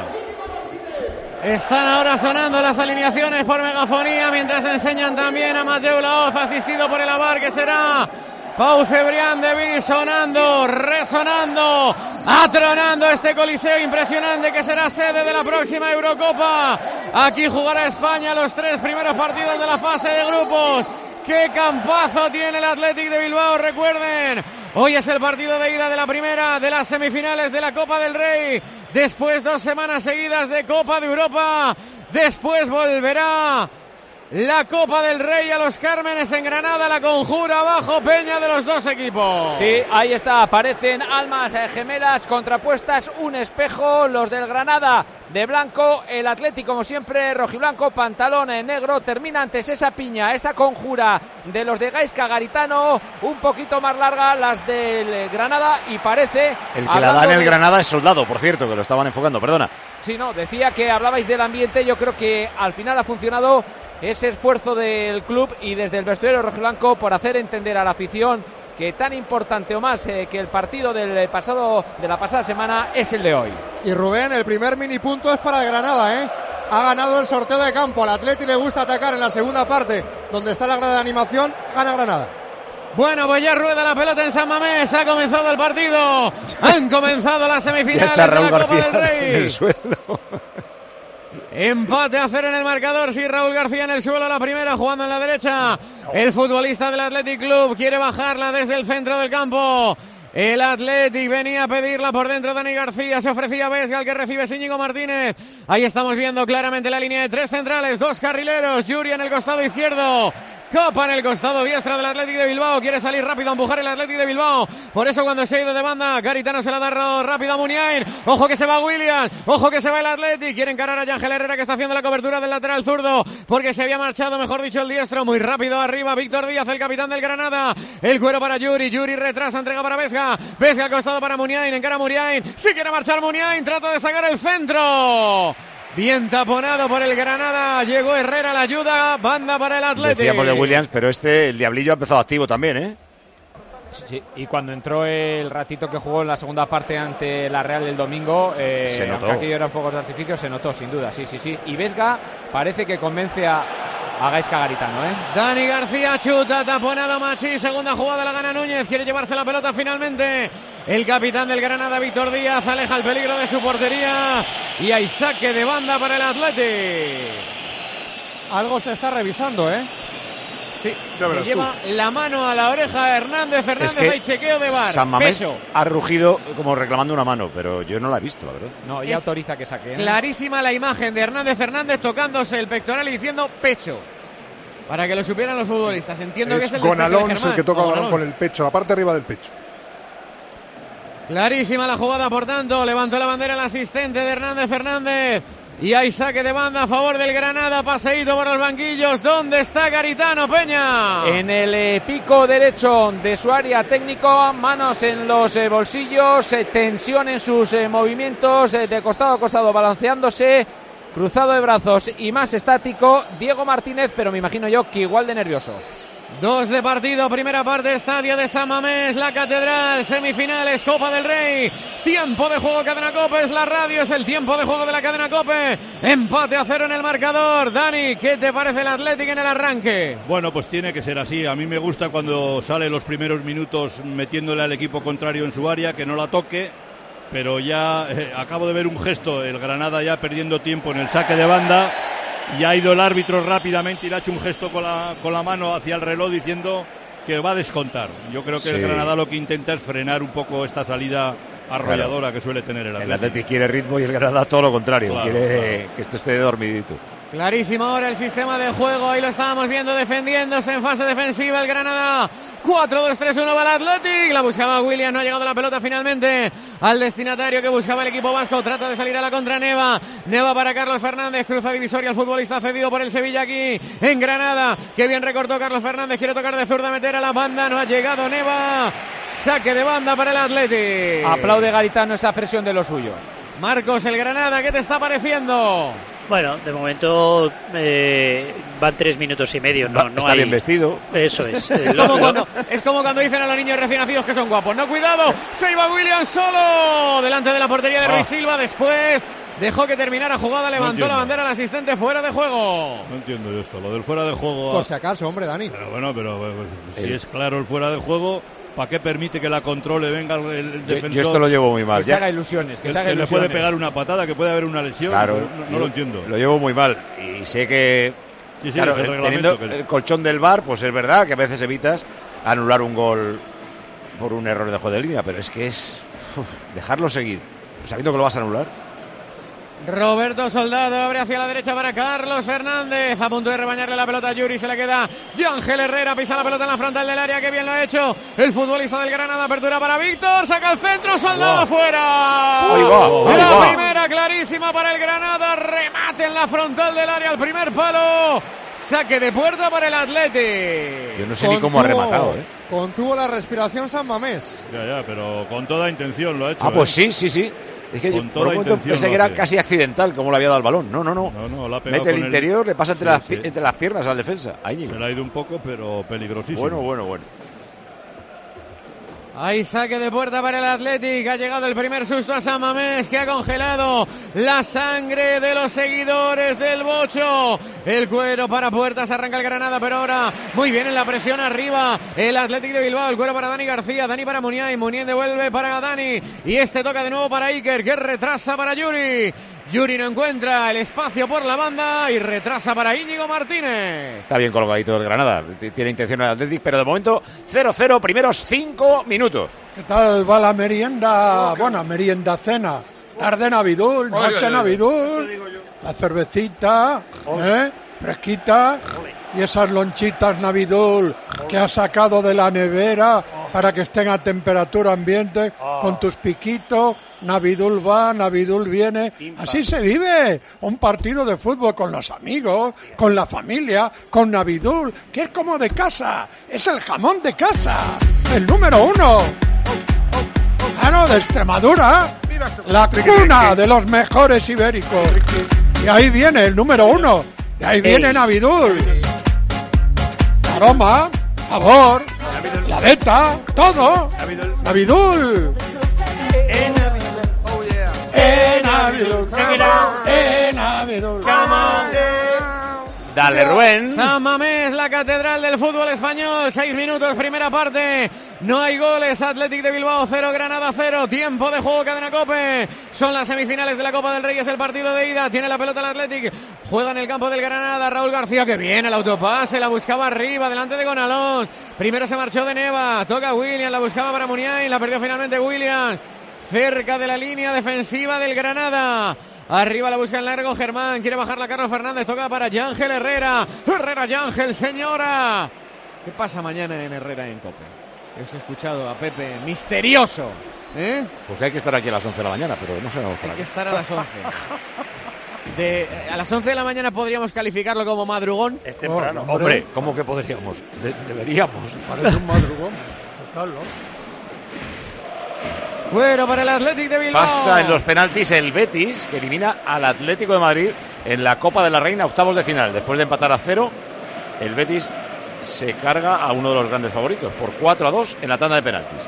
Están ahora sonando las alineaciones por megafonía, mientras enseñan también a Mateu Laoz, asistido por el Avar, que será Pau Cebrián de Vic, sonando, resonando, atronando este coliseo impresionante que será sede de la próxima Eurocopa. Aquí jugará España los 3 primeros partidos de la fase de grupos. ¡Qué campazo tiene el Athletic de Bilbao! Recuerden, hoy es el partido de ida de la primera de las semifinales de la Copa del Rey. Después 2 semanas seguidas de Copa de Europa. Después volverá la Copa del Rey a los Cármenes en Granada. La conjura bajo Peña de los 2 equipos. Sí, ahí está. Aparecen almas gemelas contrapuestas. Un espejo, los del Granada de blanco, el Atlético como siempre rojiblanco, pantalón negro. Termina antes esa piña, esa conjura de los de Gaizka Garitano, un poquito más larga las del Granada, y parece... El que la da en el Granada es Soldado, por cierto, que lo estaban enfocando, perdona. Sí, no, decía que hablabais del ambiente. Yo creo que al final ha funcionado ese esfuerzo del club y desde el vestuario rojiblanco por hacer entender a la afición que tan importante o más que el partido de la pasada semana es el de hoy. Y Rubén, el primer mini punto es para el Granada, ¿eh? Ha ganado el sorteo de campo. Al Atleti le gusta atacar en la segunda parte, donde está la grada de animación. Gana Granada. Bueno, pues ya rueda la pelota en San Mamés. Ha comenzado el partido. Han comenzado las semifinales de la Copa del Rey. En el suelo. Empate a 0 en el marcador. Sí, Raúl García en el suelo, la primera, jugando en la derecha. El futbolista del Athletic Club quiere bajarla desde el centro del campo. El Athletic venía a pedirla por dentro. Dani García, se ofrecía Vesga, el que recibe Íñigo Martínez. Ahí estamos viendo claramente la línea de 3 centrales, 2 carrileros. Yuri en el costado izquierdo, Copa en el costado diestro del Athletic de Bilbao. Quiere salir rápido a empujar el Athletic de Bilbao. Por eso cuando se ha ido de banda, Garitano se la da rápido a Muniain. Ojo que se va Williams. Ojo que se va el Athletic. Quiere encarar a Ángel Herrera, que está haciendo la cobertura del lateral zurdo, porque se había marchado, mejor dicho, el diestro. Muy rápido arriba Víctor Díaz, el capitán del Granada. El cuero para Yuri. Yuri retrasa, entrega para Vesga. Vesga al costado para Muniain. Encara Muniain. Si quiere marchar Muniain. Trata de sacar el centro. Bien taponado por el Granada. Llegó Herrera a la ayuda. Banda para el Athletic. Decíamos de Williams, pero el Diablillo ha empezado activo también, ¿eh? Sí, y cuando entró el ratito que jugó en la segunda parte ante la Real el domingo, se notó. Aunque aquello eran fuegos de artificio, se notó sin duda, sí. Y Vesga parece que convence a Gaizka Garitano, ¿eh? Dani García chuta, taponado Machi. Segunda jugada la gana Núñez. Quiere llevarse la pelota finalmente. El capitán del Granada, Víctor Díaz, aleja el peligro de su portería. Y hay saque de banda para el Athletic. Algo se está revisando, ¿eh? Sí, se lleva la mano a la oreja Hernández. Es que hay chequeo de VAR. San Mamés ha rugido como reclamando una mano, pero yo no la he visto, la verdad. No, y autoriza que saque, ¿eh? Clarísima la imagen de Hernández tocándose el pectoral y diciendo pecho. Para que lo supieran los futbolistas. Entiendo que es el Gonalón, el que toca el balón con el pecho, la parte arriba del pecho. Clarísima la jugada, por tanto, levantó la bandera el asistente de Hernández. Y hay saque de banda a favor del Granada, paseído por los banquillos. ¿Dónde está Garitano, Peña? En el pico derecho de su área técnico, manos en los bolsillos, tensión en sus movimientos, de costado a costado, balanceándose, cruzado de brazos y más estático, Diego Martínez, pero me imagino yo que igual de nervioso. 2 de partido, primera parte, estadio de San Mamés, la Catedral, semifinales, Copa del Rey, tiempo de juego, Cadena COPE, es la radio, es el tiempo de juego de la Cadena COPE, empate a 0 en el marcador. Dani, ¿qué te parece el Athletic en el arranque? Bueno, pues tiene que ser así. A mí me gusta cuando sale los primeros minutos metiéndole al equipo contrario en su área, que no la toque, pero ya acabo de ver un gesto, el Granada ya perdiendo tiempo en el saque de banda. Y ha ido el árbitro rápidamente y le ha hecho un gesto con la mano hacia el reloj diciendo que va a descontar. Yo creo que el Granada lo que intenta es frenar un poco esta salida arrolladora que suele tener el Athletic. El Athletic quiere ritmo y el Granada todo lo contrario, quiere que esto esté dormidito. Clarísimo ahora el sistema de juego, ahí lo estábamos viendo defendiéndose en fase defensiva el Granada. 4-2-3-1 va el Athletic, la buscaba Williams, no ha llegado la pelota finalmente al destinatario que buscaba el equipo vasco, trata de salir a la contra Neva para Carlos Fernández, cruza divisoria el futbolista cedido por el Sevilla aquí en Granada, que bien recortó Carlos Fernández, quiere tocar de zurda, meter a la banda, no ha llegado Neva, saque de banda para el Athletic. Aplaude Garitano esa presión de los suyos. Marcos, el Granada, ¿qué te está pareciendo? Bueno, de momento van 3 minutos y medio. No está hay... bien vestido. Eso es. Es como cuando dicen a los niños recién nacidos que son guapos. No, cuidado, se iba Williams solo delante de la portería de Ruiz Silva. Después dejó que terminara jugada, levantó la bandera al asistente, fuera de juego. No entiendo yo esto, lo del fuera de juego. Por si acaso, hombre, Dani. Pero bueno, si es claro el fuera de juego, ¿para qué permite que la controle? Venga el defensor. Yo esto lo llevo muy mal. Que se haga ilusiones. Que le puede pegar una patada, que puede haber una lesión. Claro, no lo entiendo. Lo llevo muy mal. Y sé que, claro, teniendo el colchón del VAR, pues es verdad que a veces evitas anular un gol por un error de juego de línea, pero es que es dejarlo seguir, sabiendo que lo vas a anular. Roberto Soldado abre hacia la derecha para Carlos Fernández, a punto de rebañarle la pelota a Yuri, se le queda Ángel Herrera, pisa la pelota en la frontal del área, que bien lo ha hecho el futbolista del Granada, apertura para Víctor, saca el centro, Soldado fuera. La primera clarísima para el Granada, remate en la frontal del área, al primer palo, saque de puerta para el Athletic. Yo no sé ni cómo ha rematado, Contuvo la respiración San Mamés. Ya, pero con toda intención lo ha hecho. Ah, pues sí. Es que con por un momento pensé que era casi accidental como le había dado el balón. No. Mete el interior, le pasa entre las piernas al defensa. Ahí se le ha ido un poco, pero peligrosísimo. Bueno. Hay saque de puerta para el Athletic. Ha llegado el primer susto a San Mamés, que ha congelado la sangre de los seguidores del Bocho. El cuero para puertas, arranca el Granada, pero ahora muy bien en la presión arriba el Athletic de Bilbao. El cuero para Dani García, Dani para Muniain, Muniain devuelve para Dani y este toca de nuevo para Iker, que retrasa para Yuri. Yuri no encuentra el espacio por la banda y retrasa para Íñigo Martínez. Está bien colocadito el Granada, tiene intención el Athletic, pero de momento 0-0, primeros 5 minutos. ¿Qué tal va la merienda? Bueno, merienda cena. Tarde Navidul, noche Navidul. La cervecita, fresquita. Y esas lonchitas Navidul que has sacado de la nevera para que estén a temperatura ambiente con tus piquitos. Navidul va, Navidul viene. Así se vive un partido de fútbol con los amigos, con la familia, con Navidul, que es como de casa, es el jamón de casa, el número 1. Claro, de Extremadura, la cuna de los mejores ibéricos. Y ahí viene el número 1, y ahí viene Navidul. Aroma, sabor, la beta, todo. Navidul. Dale, Rubén. San Mamés, la catedral del fútbol español. 6 minutos, primera parte. No hay goles. Athletic de Bilbao 0, Granada 0. Tiempo de juego, Cadena COPE. Son las semifinales de la Copa del Rey. Es el partido de ida. Tiene la pelota el Athletic. Juega en el campo del Granada. Raúl García, que viene el autopase. La buscaba arriba, delante de Gonalons. Primero se marchó de Neva. Toca Williams. La buscaba para Muniain. La perdió finalmente Williams. Cerca de la línea defensiva del Granada. Arriba la busca en largo Germán, quiere bajarla Carlos Fernández, toca para Ángel Herrera. Herrera Ángel, señora. ¿Qué pasa mañana en Herrera en COPE? He escuchado a Pepe misterioso. Pues hay que estar aquí a las 11 de la mañana, pero no sé. Hay que estar a las 11. A las 11 de la mañana podríamos calificarlo como madrugón. Es temprano. Hombre, ¿cómo que podríamos? Deberíamos. Parece un madrugón. Total, ¿no? Bueno, para el Athletic de Bilbao. Pasa en los penaltis el Betis, que elimina al Atlético de Madrid en la Copa de la Reina, octavos de final. Después de empatar a 0, el Betis se carga a uno de los grandes favoritos por 4-2 en la tanda de penaltis.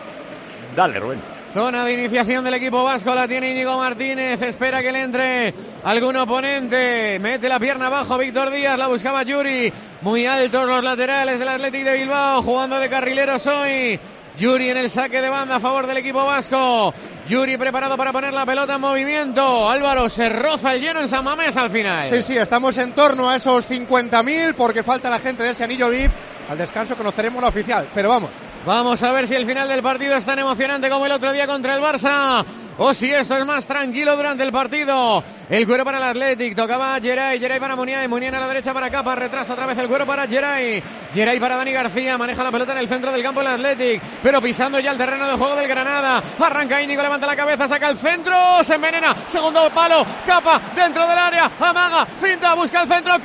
Dale, Rubén. Zona de iniciación del equipo vasco, la tiene Íñigo Martínez, espera que le entre algún oponente, mete la pierna abajo Víctor Díaz, la buscaba Yuri, muy altos los laterales del Athletic de Bilbao, jugando de carrileros hoy. Yuri en el saque de banda a favor del equipo vasco. Yuri preparado para poner la pelota en movimiento. Álvaro, se roza el lleno en San Mamés al final. Sí, estamos en torno a esos 50.000 porque falta la gente de ese anillo VIP. Al descanso conoceremos la oficial, pero vamos. Vamos a ver si el final del partido es tan emocionante como el otro día contra el Barça o si esto es más tranquilo durante el partido. El cuero para el Athletic, tocaba Geray para Muniain a la derecha para Capa, retrasa otra vez el cuero para Geray para Dani García, maneja la pelota en el centro del campo el Athletic, pero pisando ya el terreno de juego del Granada. Arranca Íñigo, levanta la cabeza, saca el centro, se envenena, segundo palo, Capa dentro del área, amaga, finta, busca el centro,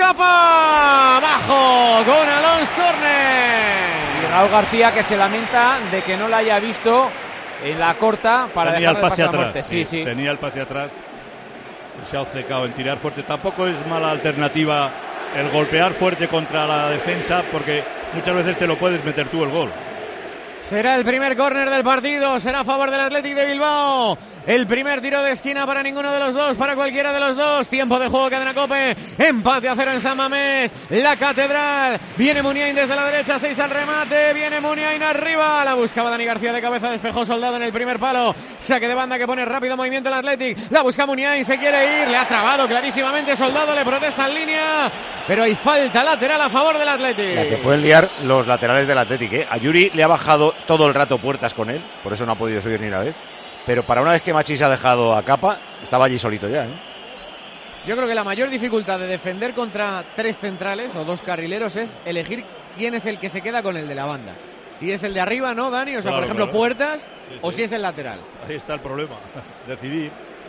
Capa bajo con Alonso Corner. Y Raúl García, que se lamenta de que no la haya visto en la corta para tenía dejar el pase a atrás. muerte. Sí. Tenía el pase atrás. Se ha obcecado en tirar fuerte. Tampoco es mala alternativa el golpear fuerte contra la defensa, porque muchas veces te lo puedes meter tú el gol. Será el primer córner del partido, será a favor del Athletic de Bilbao. El primer tiro de esquina para ninguno de los dos, para cualquiera de los dos. Tiempo de juego, Cadena COPE. Empate a 0 en San Mamés. La Catedral. Viene Muniain desde la derecha, 6 al remate. Viene Muniain arriba. La buscaba Dani García de cabeza, despejó Soldado en el primer palo. Saque de banda que pone rápido movimiento el Athletic. La busca Muniain, se quiere ir. Le ha trabado clarísimamente Soldado, le protesta en línea. Pero hay falta lateral a favor del Athletic. La que pueden liar los laterales del Athletic, ¿eh? A Yuri le ha bajado todo el rato puertas con él, por eso no ha podido subir ni una vez. Pero para una vez que Machís ha dejado a Capa, estaba allí solito ya, ¿eh? Yo creo que la mayor dificultad de defender contra 3 centrales o 2 carrileros es elegir quién es el que se queda con el de la banda. Si es el de arriba, ¿no, Dani? O sea, claro, por ejemplo, claro. Puertas, Sí. o si es el lateral. Ahí está el problema, decidir.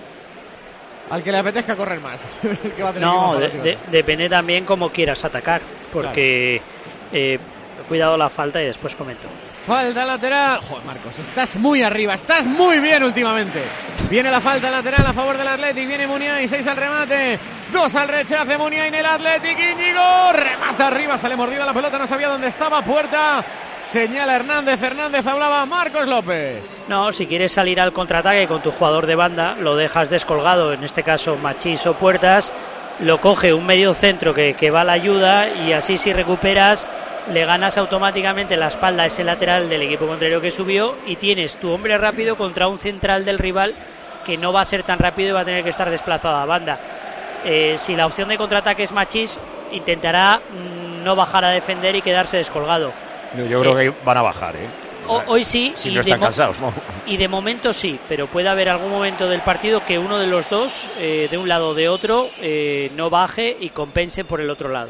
Al que le apetezca correr más. Que va a tener No, que ir más depende también cómo quieras atacar, porque cuidado la falta y después comento. Falta lateral. Joder, Marcos, estás muy arriba, estás muy bien últimamente. Viene la falta lateral a favor del Athletic. Viene Muniain, 6 al remate, 2 al rechace. Muniain, el Athletic. Íñigo remata arriba, sale mordida la pelota, no sabía dónde estaba. Puerta, señala Hernández. Hernández hablaba Marcos López. No, si quieres salir al contraataque con tu jugador de banda, lo dejas descolgado, en este caso Machís o Puertas, lo coge un medio centro que va a la ayuda y así si recuperas le ganas automáticamente la espalda a ese lateral del equipo contrario que subió y tienes tu hombre rápido contra un central del rival que no va a ser tan rápido y va a tener que estar desplazado a banda. Si la opción de contraataque es Machís, intentará no bajar a defender y quedarse descolgado. Yo creo que van a bajar, ¿eh? Hoy sí. Si no están cansados, ¿no? Y de momento sí, pero puede haber algún momento del partido que uno de los dos, de un lado o de otro, no baje y compense por el otro lado.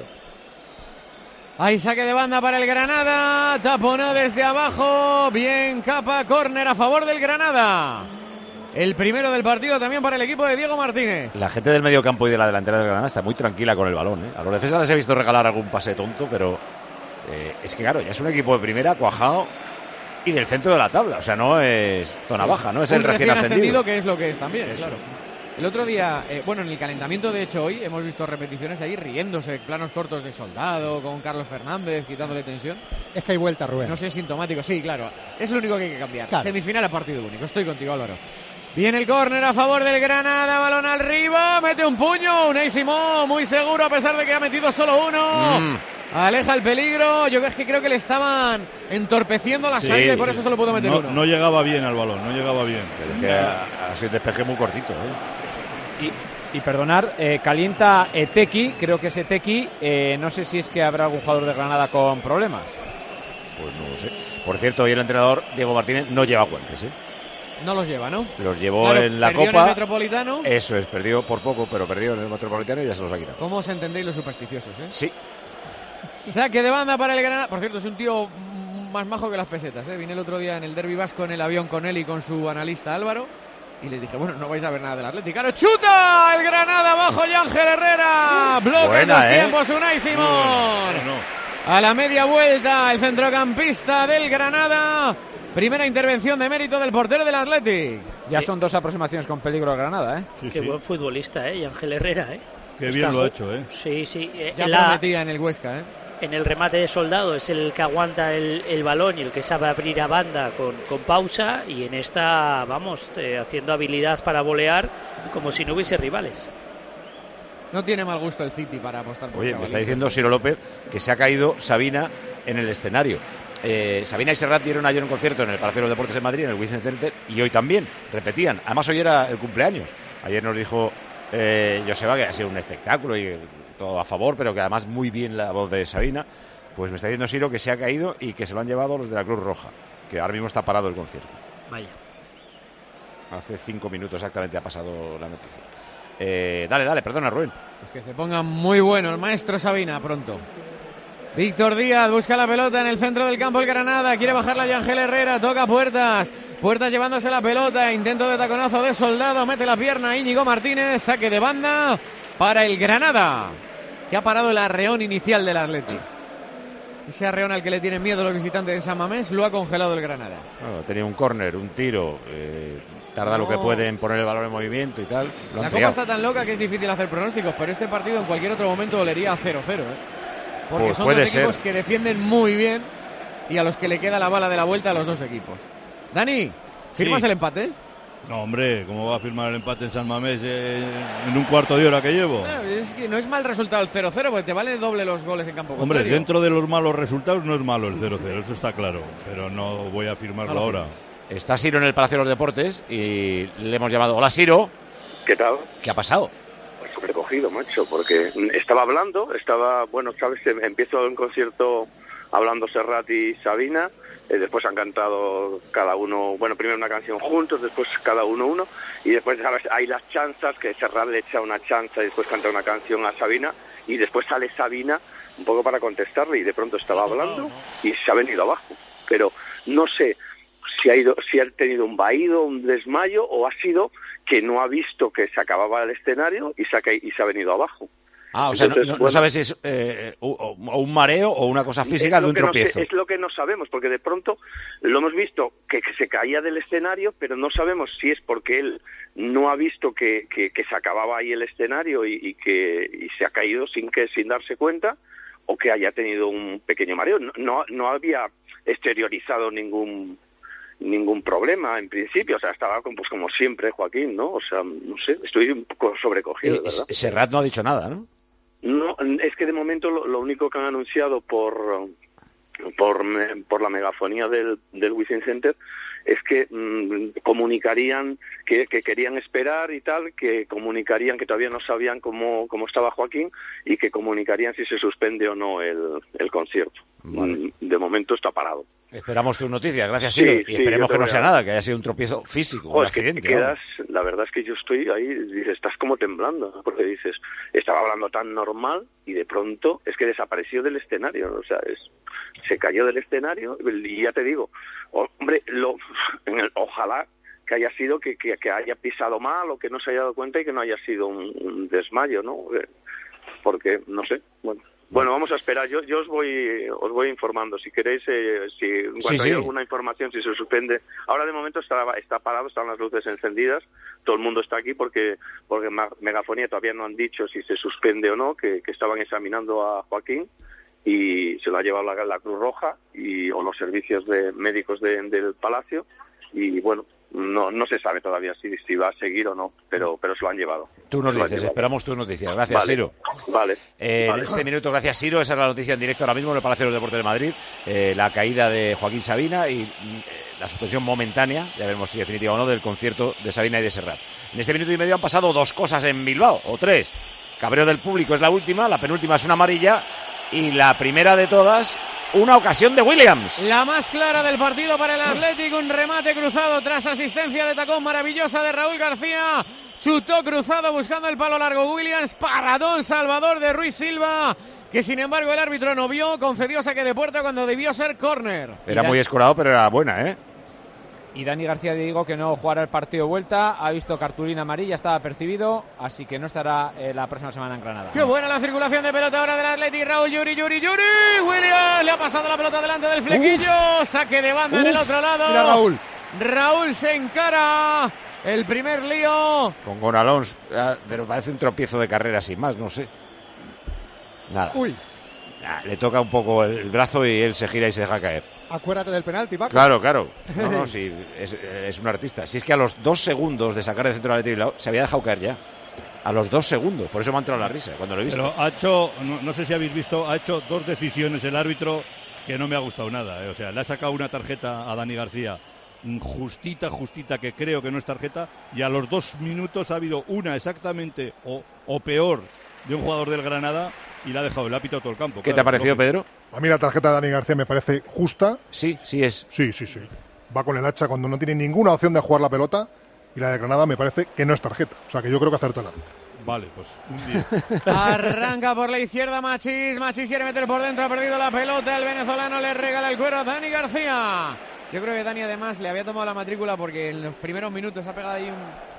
Hay saque de banda para el Granada, taponó desde abajo, bien Capa, córner a favor del Granada. El primero del partido también para el equipo de Diego Martínez. La gente del medio campo y de la delantera del Granada está muy tranquila con el balón, ¿eh? A los defensas les he visto regalar algún pase tonto, pero es que claro, ya es un equipo de primera, cuajado y del centro de la tabla. O sea, no es zona baja, no es el recién ascendido. Que es lo que es también, Eso. claro. El otro día, bueno, en el calentamiento de hecho hoy hemos visto repeticiones ahí riéndose, planos cortos de Soldado, con Carlos Fernández, quitándole tensión. Es que hay vuelta, Rubén. No sé, es sintomático, sí, claro. Es lo único que hay que cambiar. Claro. Semifinal a partido único, estoy contigo, Álvaro. Viene el córner a favor del Granada, balón arriba, mete un puño, Unai Simón, muy seguro a pesar de que ha metido solo uno. Aleja el peligro, yo creo que le estaban entorpeciendo la salida y por eso solo pudo meter uno. No llegaba bien al balón, no llegaba bien. Pero es que ha sido un despeje muy cortito, ¿eh? Y perdonar, calienta Eteki, creo que es Eteki, no sé si es que habrá algún jugador de Granada con problemas. Pues no lo sé. Por cierto, hoy el entrenador Diego Martínez no lleva guantes, ¿eh? No los lleva, ¿no? Los llevó Claro, en la perdió Copa. en el Metropolitano. Eso es, perdió por poco, pero perdió en el Metropolitano y ya se los ha quitado. ¿Cómo os entendéis los supersticiosos, eh? Sí. Saque de banda para el Granada. Por cierto, es un tío más majo que las pesetas, ¿eh? Vine el otro día en el Derby Vasco en el avión con él y con su analista Álvaro. Y les dije, bueno, no vais a ver nada del Atlético. ¡Claro, chuta! El Granada abajo y Ángel Herrera. Bloque en dos tiempos, Unai Simón. A la media vuelta, el centrocampista del Granada. Primera intervención de mérito del portero del Athletic. Ya son 2 aproximaciones con peligro a Granada, ¿eh? Qué buen futbolista, y Ángel Herrera, Qué bien lo ha hecho, ¿eh? Sí. Ya prometía en el Huesca, ¿eh? en el remate de Soldado es el que aguanta el balón y el que sabe abrir a banda con pausa, y en esta, vamos, haciendo habilidad para volear como si no hubiese rivales. No tiene mal gusto el City para apostar por Oye, chavalín. me está diciendo Ciro López que se ha caído Sabina en el escenario. Sabina y Serrat dieron ayer un concierto en el Palacio de los Deportes de Madrid, en el Within Center, y hoy también, repetían. Además, hoy era el cumpleaños. Ayer nos dijo Joseba que ha sido un espectáculo y todo a favor, pero que además muy bien la voz de Sabina. Pues me está diciendo Ciro que se ha caído y que se lo han llevado los de la Cruz Roja, que ahora mismo está parado el concierto. Vaya. Hace 5 minutos exactamente ha pasado la noticia. Dale, perdona, Rubén. Pues que se ponga muy bueno el maestro Sabina pronto. Víctor Díaz busca la pelota en el centro del campo el Granada, quiere bajarla Yangel Herrera, toca Puertas llevándose la pelota, intento de taconazo de Soldado, mete la pierna Íñigo Martínez, saque de banda para el Granada, que ha parado el arreón inicial del Athletic. Ese arreón al que le tienen miedo los visitantes de San Mamés lo ha congelado el Granada. Bueno, tenía un córner, un tiro, tarda lo que puede en poner el balón en movimiento y tal. La Copa está tan loca que es difícil hacer pronósticos, pero este partido en cualquier otro momento olería a 0-0, porque pues son dos equipos que defienden muy bien y a los que le queda la bala de la vuelta a los dos equipos. Dani, ¿firmas el empate? No, hombre, ¿cómo va a firmar el empate en San Mamés en un cuarto de hora que llevo? Es que no es mal resultado el 0-0, porque te vale doble los goles en campo Hombre, contrario. dentro de los malos resultados no es malo el 0-0, eso está claro, pero no voy a firmarlo ahora. Está Siro en el Palacio de los Deportes y le hemos llamado. Hola, Siro. ¿Qué tal? ¿Qué ha pasado? Pues sobrecogido, macho, porque bueno, sabes, empiezo un concierto hablando Serrat y Sabina, después han cantado cada uno, bueno, primero una canción juntos, después cada uno, y después ¿sabes? Hay las chanzas, que Serrat le echa una chanza y después canta una canción a Sabina, y después sale Sabina un poco para contestarle, y de pronto estaba hablando y se ha venido abajo, pero no sé si ha tenido un vaído, un desmayo, o ha sido que no ha visto que se acababa el escenario y se ha venido abajo. Ah, o sea, entonces, no sabes si es o un mareo o una cosa física de un tropiezo. Es lo que no sabemos, porque de pronto lo hemos visto que se caía del escenario, pero no sabemos si es porque él no ha visto que se acababa ahí el escenario y se ha caído sin darse cuenta, o que haya tenido un pequeño mareo. No había exteriorizado ningún problema en principio, o sea, estaba pues como siempre Joaquín, ¿no? O sea, no sé, estoy un poco sobrecogido, ¿verdad? Serrat no ha dicho nada, ¿no? No, es que de momento lo único que han anunciado por la megafonía del Within Center es que comunicarían que querían esperar y tal, que comunicarían que todavía no sabían cómo estaba Joaquín y que comunicarían si se suspende o no el concierto. Vale. De momento está parado. Esperamos tus noticias, gracias, Siro, y esperemos que no sea nada, que haya sido un tropiezo físico, un accidente. La verdad es que yo estoy ahí, dices, estás como temblando, ¿no? Porque dices, estaba hablando tan normal y de pronto es que desapareció del escenario, o sea, se cayó del escenario y ya te digo, hombre, ojalá que haya sido que haya pisado mal o que no se haya dado cuenta y que no haya sido un desmayo, ¿no? Porque, no sé, Bueno, vamos a esperar. Yo os voy informando. Si queréis, si en cuanto hay alguna información, si se suspende. Ahora de momento está parado, están las luces encendidas. Todo el mundo está aquí porque Megafonía todavía no han dicho si se suspende o no, que estaban examinando a Joaquín y se lo ha llevado la Cruz Roja o los servicios médicos del Palacio. Y bueno, no se sabe todavía si va a seguir o no, pero se lo han llevado. Tú nos dices, esperamos tus noticias. Gracias, Siro. Vale. En este minuto, gracias, Siro. Esa es la noticia en directo ahora mismo en el Palacio de los Deportes de Madrid. La caída de Joaquín Sabina y la suspensión momentánea, ya veremos si definitiva o no, del concierto de Sabina y de Serrat. En este minuto y medio han pasado 2 cosas en Bilbao, o 3. Cabreo del público es la última, la penúltima es una amarilla y la primera de todas, una ocasión de Williams. La más clara del partido para el Athletic, un remate cruzado tras asistencia de tacón maravillosa de Raúl García. Chutó cruzado buscando el palo largo Williams, paradón Salvador de Ruiz Silva, que sin embargo el árbitro no vio, concedió saque de puerta cuando debió ser córner. Era muy escorado, pero era buena, ¿eh? Y Dani García dijo que no jugará el partido vuelta, ha visto cartulina amarilla, estaba percibido, así que no estará la próxima semana en Granada. Qué buena la circulación de pelota ahora del Athletic. Raúl Yuri. Williams le ha pasado la pelota delante del flequillo. Saque de banda en el otro lado. Mira Raúl. Raúl se encara. El primer lío. Con Gonalons, pero parece un tropiezo de carrera sin más, no sé. Nada. Uy. Le toca un poco el brazo y él se gira y se deja caer. Acuérdate del penalti, Paco. Claro. No, sí, es un artista. Si es que a los 2 segundos de sacar el centro del Athletic de Bilbao se había dejado caer ya. A los 2 segundos. Por eso me ha entrado la risa cuando lo he visto. Pero ha hecho, no sé si habéis visto, ha hecho 2 decisiones el árbitro que no me ha gustado nada. O sea, le ha sacado una tarjeta a Dani García justita, que creo que no es tarjeta, y a los 2 minutos ha habido una exactamente o peor de un jugador del Granada y le ha dejado el árbitro todo el campo. ¿Qué te ha parecido, Pedro? A mí la tarjeta de Dani García me parece justa. Sí es. Sí. Va con el hacha cuando no tiene ninguna opción de jugar la pelota, y la de Granada me parece que no es tarjeta. O sea, que yo creo que acerta el árbitro. Vale, pues un día. Arranca por la izquierda Machís quiere meter por dentro, ha perdido la pelota, el venezolano le regala el cuero a Dani García. Yo creo que Dani además le había tomado la matrícula porque en los primeros minutos ha pegado ahí un...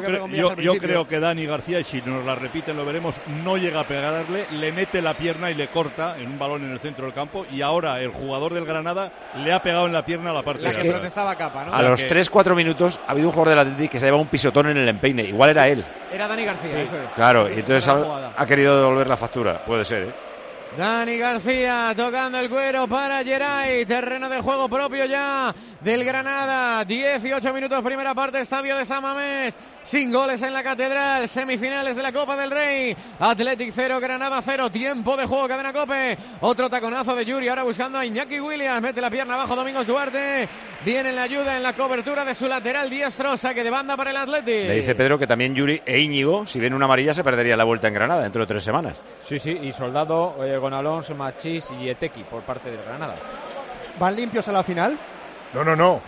Yo creo que Dani García, y si nos la repiten lo veremos, no llega a pegarle, le mete la pierna y le corta en un balón en el centro del campo, y ahora el jugador del Granada le ha pegado en la pierna a la parte de la que protestaba Capa, ¿no? A los 3-4 minutos ha habido un jugador del Athletic que se ha llevado un pisotón en el empeine. Igual era él. Era Dani García, eso es. Claro, Sí, y entonces ha querido devolver la factura. Puede ser, ¿eh? Dani García tocando el cuero para Geray, terreno de juego propio ya del Granada, 18 minutos primera parte, estadio de San Mamés, sin goles en la Catedral, semifinales de la Copa del Rey, Athletic 0, Granada 0, tiempo de juego, Cadena COPE, otro taconazo de Yuri, ahora buscando a Iñaki Williams, mete la pierna abajo Domingos Duarte, viene en la ayuda en la cobertura de su lateral diestro, saque de banda para el Athletic. Le dice Pedro que también Yuri e Íñigo, si ven una amarilla, se perdería la vuelta en Granada dentro de 3 semanas. Sí, y Soldado, Gonalons, Machís y Etequi por parte del Granada. ¿Van limpios a la final? No.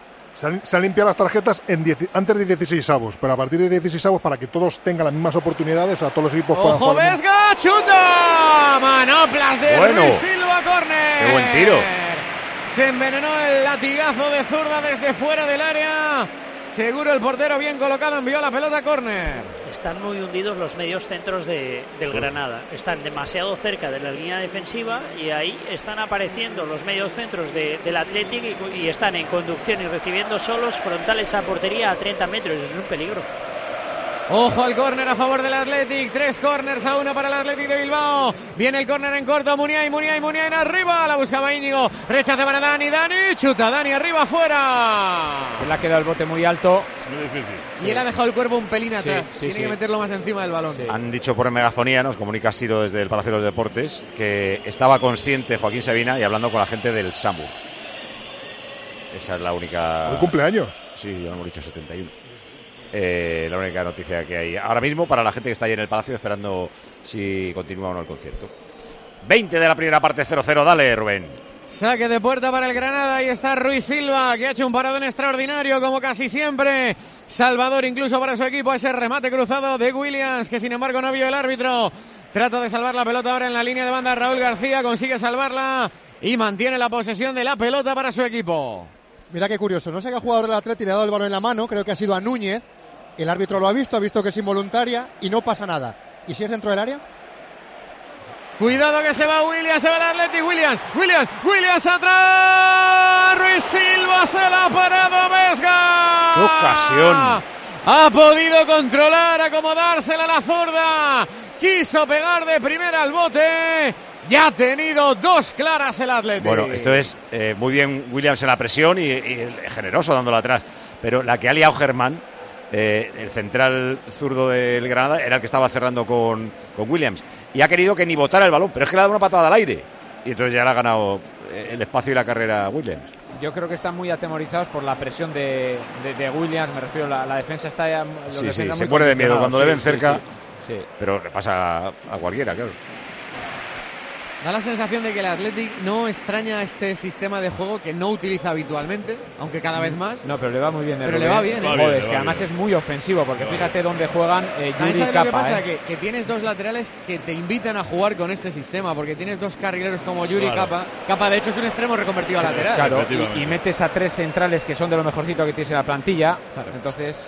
Se han limpiado las tarjetas antes de 16avos, pero a partir de 16avos, para que todos tengan las mismas oportunidades, o sea, todos los equipos puedan ¡Ojo, jugar. Vesga! ¡Chuta! Manoplas de Ruiz Silva, córner. ¡Qué buen tiro! Se envenenó el latigazo de zurda desde fuera del área. Seguro el portero bien colocado, envió la pelota a córner. Están muy hundidos los medios centros del Granada. Están demasiado cerca de la línea defensiva y ahí están apareciendo los medios centros del Athletic y están en conducción y recibiendo solos frontales a portería a 30 metros. Eso es un peligro. Ojo al córner a favor del Athletic, 3 córners a 1 para el Athletic de Bilbao. Viene el córner en corto, Muniain en arriba, la buscaba Íñigo, rechace para Dani, chuta Dani arriba, fuera. Se le ha quedado el bote muy alto. Muy difícil. Y él ha dejado el cuerpo un pelín atrás, tiene que meterlo más encima del balón. Han dicho por megafonía, nos comunica Siro desde el Palacio de los Deportes, que estaba consciente Joaquín Sabina y hablando con la gente del SAMU. Esa es la única... ¿El cumpleaños? Sí, ya lo hemos dicho, 71. La única noticia que hay ahora mismo para la gente que está ahí en el Palacio esperando si continúa o no el concierto. 20 de la primera parte, 0-0, dale Rubén. Saque de puerta para el Granada, ahí está Ruiz Silva, que ha hecho un paradón extraordinario como casi siempre. Salvador incluso para su equipo, ese remate cruzado de Williams, que sin embargo no vio el árbitro. Trata de salvar la pelota ahora en la línea de banda Raúl García, consigue salvarla y mantiene la posesión de la pelota para su equipo. Mira qué curioso, no sé qué jugador del Atleti le ha dado el balón en la mano, creo que ha sido a Núñez. El árbitro lo ha visto que es involuntaria y no pasa nada. ¿Y si es dentro del área? Cuidado que se va Williams, se va el Athletic, Williams atrás, Ruiz Silva se la ha parado Vesga. ¡Qué ocasión! Ha podido controlar, acomodársela a la zurda, quiso pegar de primera al bote, ya ha tenido 2 claras el Athletic. Bueno, esto es muy bien Williams en la presión y generoso dándola atrás, pero la que ha liado Germán, el central zurdo del Granada, era el que estaba cerrando con Williams y ha querido que ni botara el balón, pero es que le ha dado una patada al aire y entonces ya le ha ganado el espacio y la carrera a Williams. Yo creo que están muy atemorizados por la presión de Williams, me refiero, la defensa está ya... Sí, se muere de miedo cuando le ven cerca, sí. Pero le pasa a cualquiera, claro. Da la sensación de que el Athletic no extraña este sistema de juego que no utiliza habitualmente, aunque cada vez más. No, pero le va muy bien. Pero le va bien. Joder, es que además es muy ofensivo, porque fíjate dónde juegan Yuri y Capa. Lo que pasa que tienes 2 laterales que te invitan a jugar con este sistema, porque tienes 2 carrileros como Yuri y Capa. Capa, de hecho, es un extremo reconvertido a lateral. Claro, y metes a 3 centrales que son de lo mejorcito que tienes en la plantilla. Claro. Entonces...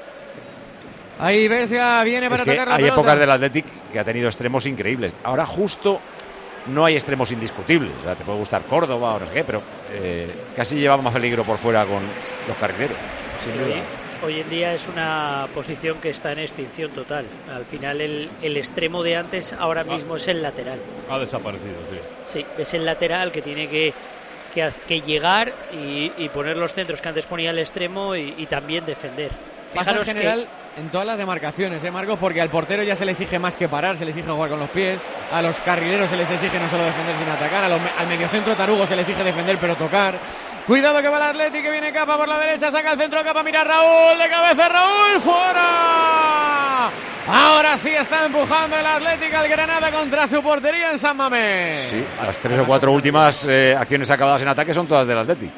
Ahí Vesga viene para atacar la hay pelota. épocas del Athletic que ha tenido extremos increíbles. Ahora justo... No hay extremos indiscutibles, o sea, te puede gustar Córdoba o no sé qué, pero casi llevamos más peligro por fuera con los carrileros. Sin duda. hoy en día es una posición que está en extinción total. Al final el extremo de antes ahora mismo es el lateral. Ha desaparecido, sí. Sí, es el lateral que tiene que llegar y poner los centros que antes ponía el extremo y también defender. Pasa en Fijaros general en todas las demarcaciones, Marcos, porque al portero ya se le exige más que parar, se le exige jugar con los pies, a los carrileros se les exige no solo defender sino atacar, al mediocentro tarugo se le exige defender pero tocar. Cuidado que va el Atleti, que viene Capa por la derecha, saca el centro Capa, mira Raúl, de cabeza Raúl, fuera. Ahora sí está empujando el Atlético al Granada contra su portería en San Mamés. Sí, las 3 o 4 últimas acciones acabadas en ataque son todas del Atleti.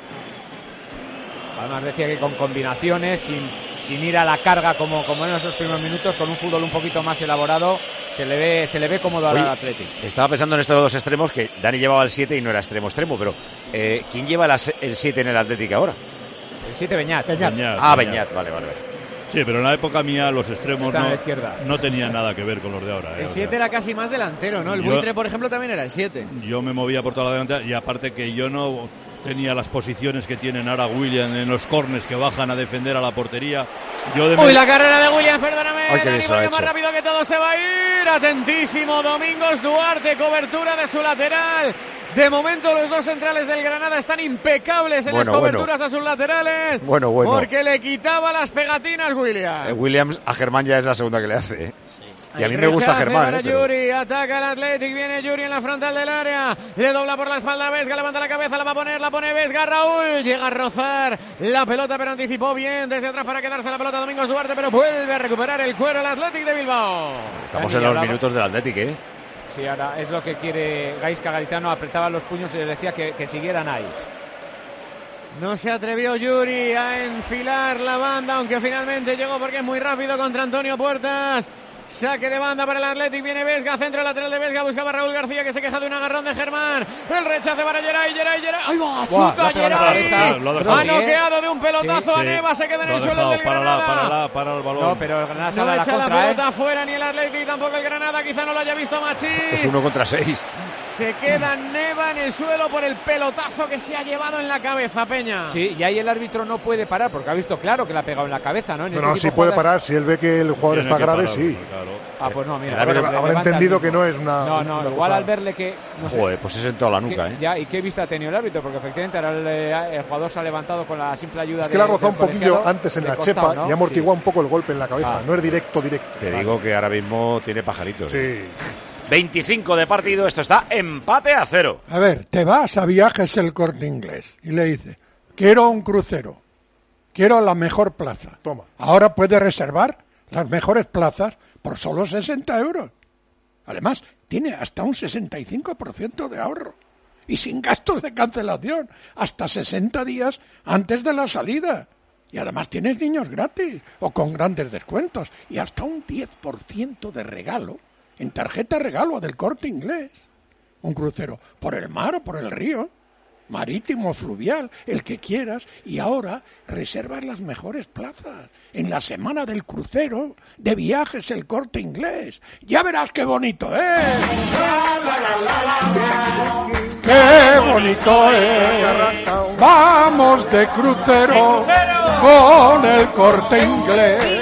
Además decía que con combinaciones, sin ir a la carga como en esos primeros minutos, con un fútbol un poquito más elaborado, se le ve cómodo al Atlético. Estaba pensando en estos dos extremos, que Dani llevaba el 7 y no era extremo, pero ¿quién lleva el 7 en el Atlético ahora? El 7 Beñat. Beñat, vale. Sí, pero en la época mía los extremos no tenían nada que ver con los de ahora. El 7 era casi más delantero, ¿no? El Buitre, por ejemplo, también era el 7. Yo me movía por toda la delantera y aparte que yo no tenía las posiciones que tienen ahora William en los corners que bajan a defender a la portería. Uy, la carrera de William, perdóname. Dani, porque más rápido que todo se va a ir. Atentísimo, Domingos Duarte, cobertura de su lateral. De momento los dos centrales del Granada están impecables en las coberturas a sus laterales. Porque le quitaba las pegatinas Williams. Williams a Germán ya es la segunda que le hace. Y a mí me gusta Germán. Yuri, ataca el Athletic, viene Yuri en la frontal del área, le dobla por la espalda a Vesga, levanta la cabeza, la va a poner, la pone Vesga, Raúl, llega a rozar la pelota, pero anticipó bien desde atrás para quedarse la pelota Domingos Duarte, pero vuelve a recuperar el cuero el Athletic de Bilbao. Estamos en los minutos del Athletic, ¿eh? Sí, ahora es lo que quiere Gaizka Garitano, apretaba los puños y les decía que siguieran ahí. No se atrevió Yuri a enfilar la banda, aunque finalmente llegó porque es muy rápido contra Antonio Puertas. Saque de banda para el Athletic, viene Vesga, centro lateral de Vesga, buscaba Raúl García que se queja de un agarrón de Germán. El rechace para Geray. ¡Ahí va! ¡Chuta Geray! Ha noqueado de un pelotazo a Neva, se queda en el suelo del Granada. Para el balón. No, pero el Granada no echa la pelota afuera ni el Athletic, tampoco el Granada, quizá no lo haya visto Machís. Es 1 contra 6. Se queda Neva en el suelo por el pelotazo que se ha llevado en la cabeza, Peña. Sí, y ahí el árbitro no puede parar porque ha visto claro que le ha pegado en la cabeza, ¿no? No, sí puede parar, si él ve que el jugador está grave, sí. Ah, pues no, mira. Habrá entendido que no es una... No, igual al verle que... No sé, joder, pues es en toda la nuca, ¿eh? Ya, ¿y qué vista ha tenido el árbitro? Porque efectivamente ahora el jugador se ha levantado con la simple ayuda de... Es que le ha rozado un poquillo antes en la chepa, ¿no? Y ha amortiguado un poco el golpe en la cabeza. No es directo. Te digo que ahora mismo tiene pajaritos. Sí. 25 de partido, esto está empate a 0. A ver, te vas a Viajes El Corte Inglés y le dices, quiero un crucero, quiero la mejor plaza. Toma. Ahora puedes reservar las mejores plazas por solo 60 euros. Además, tiene hasta un 65% de ahorro. Y sin gastos de cancelación, hasta 60 días antes de la salida. Y además tienes niños gratis o con grandes descuentos. Y hasta un 10% de regalo en tarjeta regalo del Corte Inglés. Un crucero por el mar o por el río, marítimo o fluvial, el que quieras. Y ahora reservas las mejores plazas en la semana del crucero de Viajes El Corte Inglés. Ya verás qué bonito es. ¡Qué bonito es! Vamos de crucero con El Corte Inglés.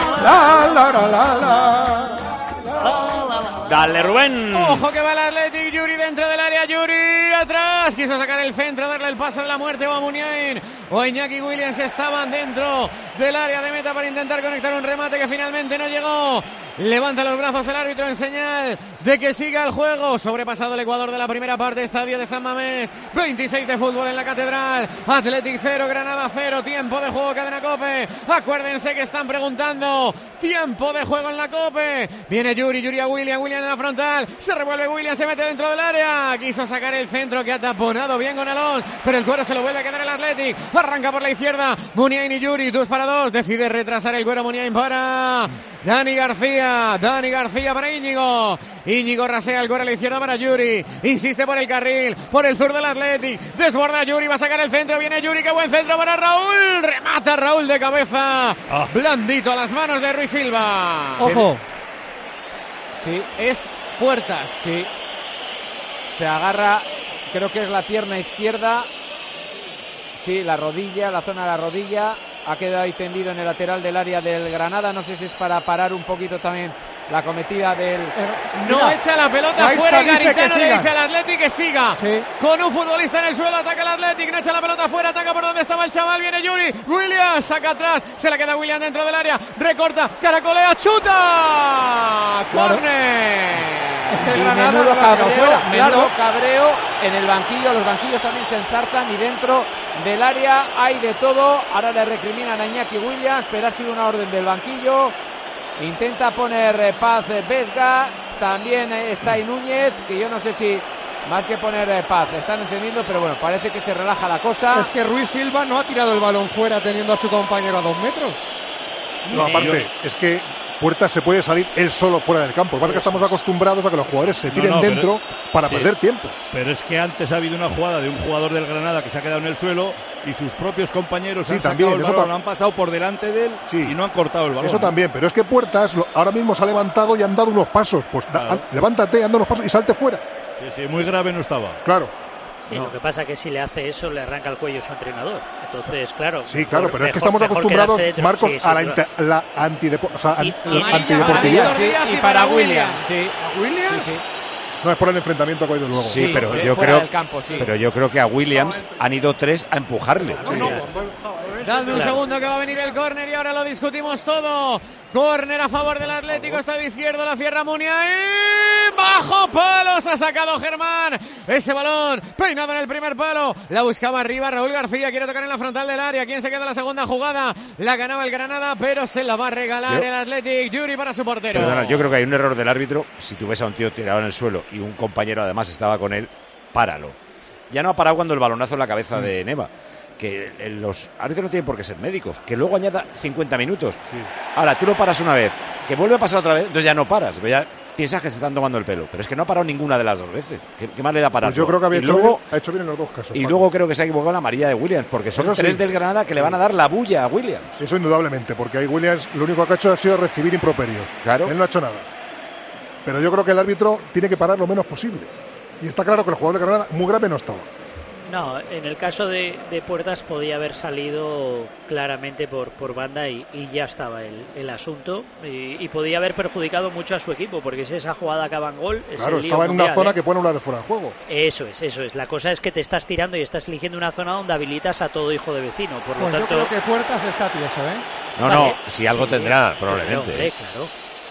La. Dale, Rubén. Ojo que va el Athletic, Yuri dentro del área, Yuri atrás. Quiso sacar el centro, darle el paso de la muerte o a Muniain o a Iñaki Williams, que estaban dentro del área de meta para intentar conectar un remate que finalmente no llegó. Levanta los brazos el árbitro en señal de que siga el juego. Sobrepasado el Ecuador de la primera parte, estadio de San Mamés. 26 de fútbol en la Catedral. Athletic 0, Granada 0. Tiempo de juego, Cadena COPE. Acuérdense que están preguntando. Tiempo de juego en la COPE. Viene Yuri a William en la frontal. Se revuelve William, se mete dentro del área. Quiso sacar el centro que ha taponado bien con Alonso, pero el cuero se lo vuelve a quedar el Athletic. Arranca por la izquierda. Muniain y Yuri, 2 para 2. Decide retrasar el cuero Muniain para Dani García para Íñigo. Íñigo rasea el cuero a la izquierda para Yuri. Insiste por el carril, por el sur del Athletic. Desborda Yuri, va a sacar el centro. Viene Yuri, qué buen centro para Raúl. Remata Raúl de cabeza. Blandito a las manos de Ruiz Silva. Ojo. Sí. Es Puertas. Sí. Se agarra, creo que es la pierna izquierda. Sí, la rodilla, la zona de la rodilla. ha quedado ahí tendido en el lateral del área del Granada. No sé si es para parar un poquito también la cometida del... No Mira, echa la pelota Gaisca fuera y dice Garitano que le siga. dice al Athletic que siga. Sí. Con un futbolista en el suelo, ataca el Athletic, no echa la pelota fuera, ataca por donde estaba el chaval, viene Yuri, Williams, saca atrás, se la queda Williams dentro del área, recorta, caracolea, chuta, córner. Y menudo cabreo en el banquillo. Los banquillos también se enzarzan y dentro del área hay de todo. Ahora le recriminan a Iñaki Williams, pero ha sido una orden del banquillo. Intenta poner paz Vesga, también está ahí Núñez, que yo no sé si más que poner paz están entendiendo, pero bueno, parece que se relaja la cosa. Es que Ruiz Silva no ha tirado el balón fuera teniendo a su compañero a 2 metros. No, aparte, es que Puertas se puede salir él solo fuera del campo. Lo que pasa es que estamos acostumbrados a que los jugadores se tiren dentro para perder tiempo. Pero es que antes ha habido una jugada de un jugador del Granada que se ha quedado en el suelo y sus propios compañeros han sacado el balón, han pasado por delante de él y no han cortado el balón. Eso también, pero es que Puertas ahora mismo se ha levantado y han dado unos pasos. Pues levántate, anda unos pasos y salte fuera. Sí, muy grave no estaba. Claro. Sí, lo que pasa es que si le hace eso le arranca el cuello a su entrenador. Entonces, claro. Sí, claro, pero es que estamos acostumbrados, Marcos, a la antideportividad. Y para Williams. Sí. ¿A Williams? Sí. No es por el enfrentamiento que ha habido luego. Sí, pero yo creo, pero yo creo que a Williams han ido 3 a empujarle. Dadme un segundo que va a venir el córner y ahora lo discutimos todo. Córner a favor del Atlético, está de izquierdo, la cierra Munia y bajo palos ha sacado Germán. Ese balón peinado en el primer palo, la buscaba arriba Raúl García, quiere tocar en la frontal del área. ¿Quién se queda en la segunda jugada? La ganaba el Granada, pero se la va a regalar el Athletic. Yuri para su portero. Perdona, yo creo que hay un error del árbitro. Si tú ves a un tío tirado en el suelo y un compañero además estaba con él, páralo. Ya no ha parado cuando el balonazo en la cabeza de Neva. Que los árbitros no tienen por qué ser médicos, que luego añada 50 minutos. Ahora, tú lo paras una vez, que vuelve a pasar otra vez, entonces ya no paras, ya piensas que se están tomando el pelo. Pero es que no ha parado ninguna de las 2 veces. ¿Qué más le da parar? Pues yo creo que ha hecho bien en los 2 casos. Y luego creo que se ha equivocado en la amarilla de Williams, porque son 3 del Granada que le van a dar la bulla a Williams. Eso indudablemente, porque ahí Williams lo único que ha hecho ha sido recibir improperios. Claro. Él no ha hecho nada. Pero yo creo que el árbitro tiene que parar lo menos posible. Y está claro que el jugador de Granada muy grave no estaba. No, en el caso de Puertas podía haber salido claramente por banda y ya estaba el asunto y podía haber perjudicado mucho a su equipo, porque si esa jugada acaba en gol es claro, el lío estaba en mundial, una zona que puede anular de fuera de juego. Eso es. La cosa es que te estás tirando y estás eligiendo una zona donde habilitas a todo hijo de vecino. Por lo Pues tanto, yo creo que Puertas está tieso, ¿eh? No, si algo tendrá, probablemente. Claro.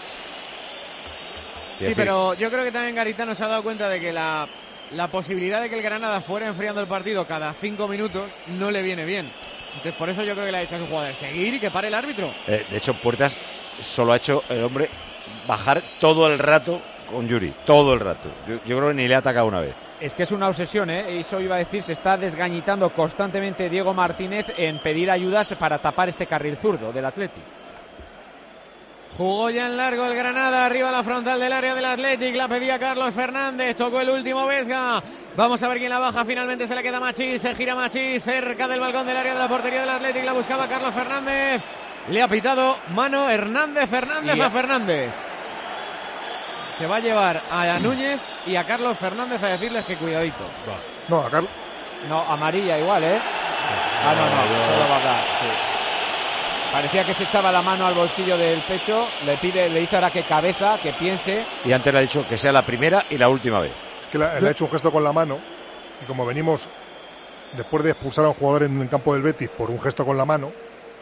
Sí, pero yo creo que también Garitano se ha dado cuenta de que la posibilidad de que el Granada fuera enfriando el partido cada 5 minutos no le viene bien. Entonces por eso yo creo que le ha dicho a su jugador seguir y que pare el árbitro. De hecho, Puertas solo ha hecho el hombre bajar todo el rato con Yuri, todo el rato. Yo creo que ni le ha atacado una vez. Es que es una obsesión, eso iba a decir, se está desgañitando constantemente Diego Martínez en pedir ayudas para tapar este carril zurdo del Athletic. Jugó ya en largo el Granada, arriba la frontal del área del Athletic, la pedía Carlos Fernández, tocó el último Vesga. Vamos a ver quién la baja, finalmente se le queda Machís, se gira Machís cerca del balcón del área de la portería del Athletic, la buscaba Carlos Fernández. Le ha pitado mano Fernández a Fernández. Se va a llevar a Núñez y a Carlos Fernández a decirles que cuidadito. No, a Carlos. No, amarilla igual, ¿eh? No, solo va a dar, sí. Parecía que se echaba la mano al bolsillo del pecho, le dice ahora que cabeza, que piense. Y antes le ha dicho que sea la primera y la última vez. Es que le ha hecho un gesto con la mano y como venimos después de expulsar a un jugador en el campo del Betis por un gesto con la mano,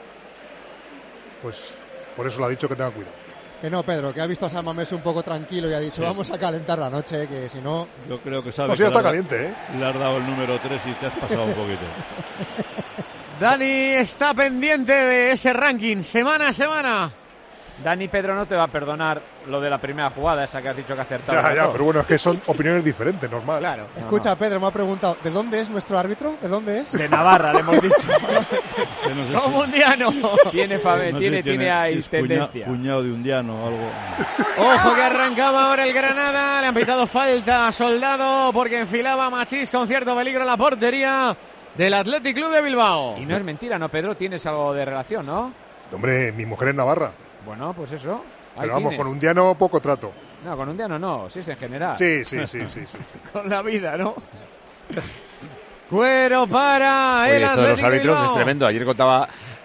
pues por eso le ha dicho que tenga cuidado. Que no, Pedro, que ha visto a San Mamés un poco tranquilo y ha dicho vamos a calentar la noche, que si no... Yo creo que sabe pues ya está caliente, ¿eh? Le has dado el número 3 y te has pasado un poquito. Dani está pendiente de ese ranking semana a semana. Dani, Pedro no te va a perdonar lo de la primera jugada, esa que has dicho que acertaba. Ya, pero bueno, es que son opiniones diferentes, normal. Claro. Escucha, Pedro me ha preguntado, ¿de dónde es nuestro árbitro? ¿De dónde es? De Navarra, le hemos dicho. No, mundiano. Tiene ahí tendencia. Cuñado de undiano o algo. Ojo que arrancaba ahora el Granada, le han pitado falta a Soldado porque enfilaba a Machís con cierto peligro en la portería del Athletic Club de Bilbao. Y no es mentira, ¿no, Pedro? Tienes algo de relación, ¿no? Hombre, mi mujer es navarra. Bueno, pues eso. Pero vamos, con undiano poco trato. No, con undiano no, sí es en general. Sí. Con la vida, ¿no? Cuero para el Esto Athletic de los árbitros Bilbao. es tremendo. Ayer contaba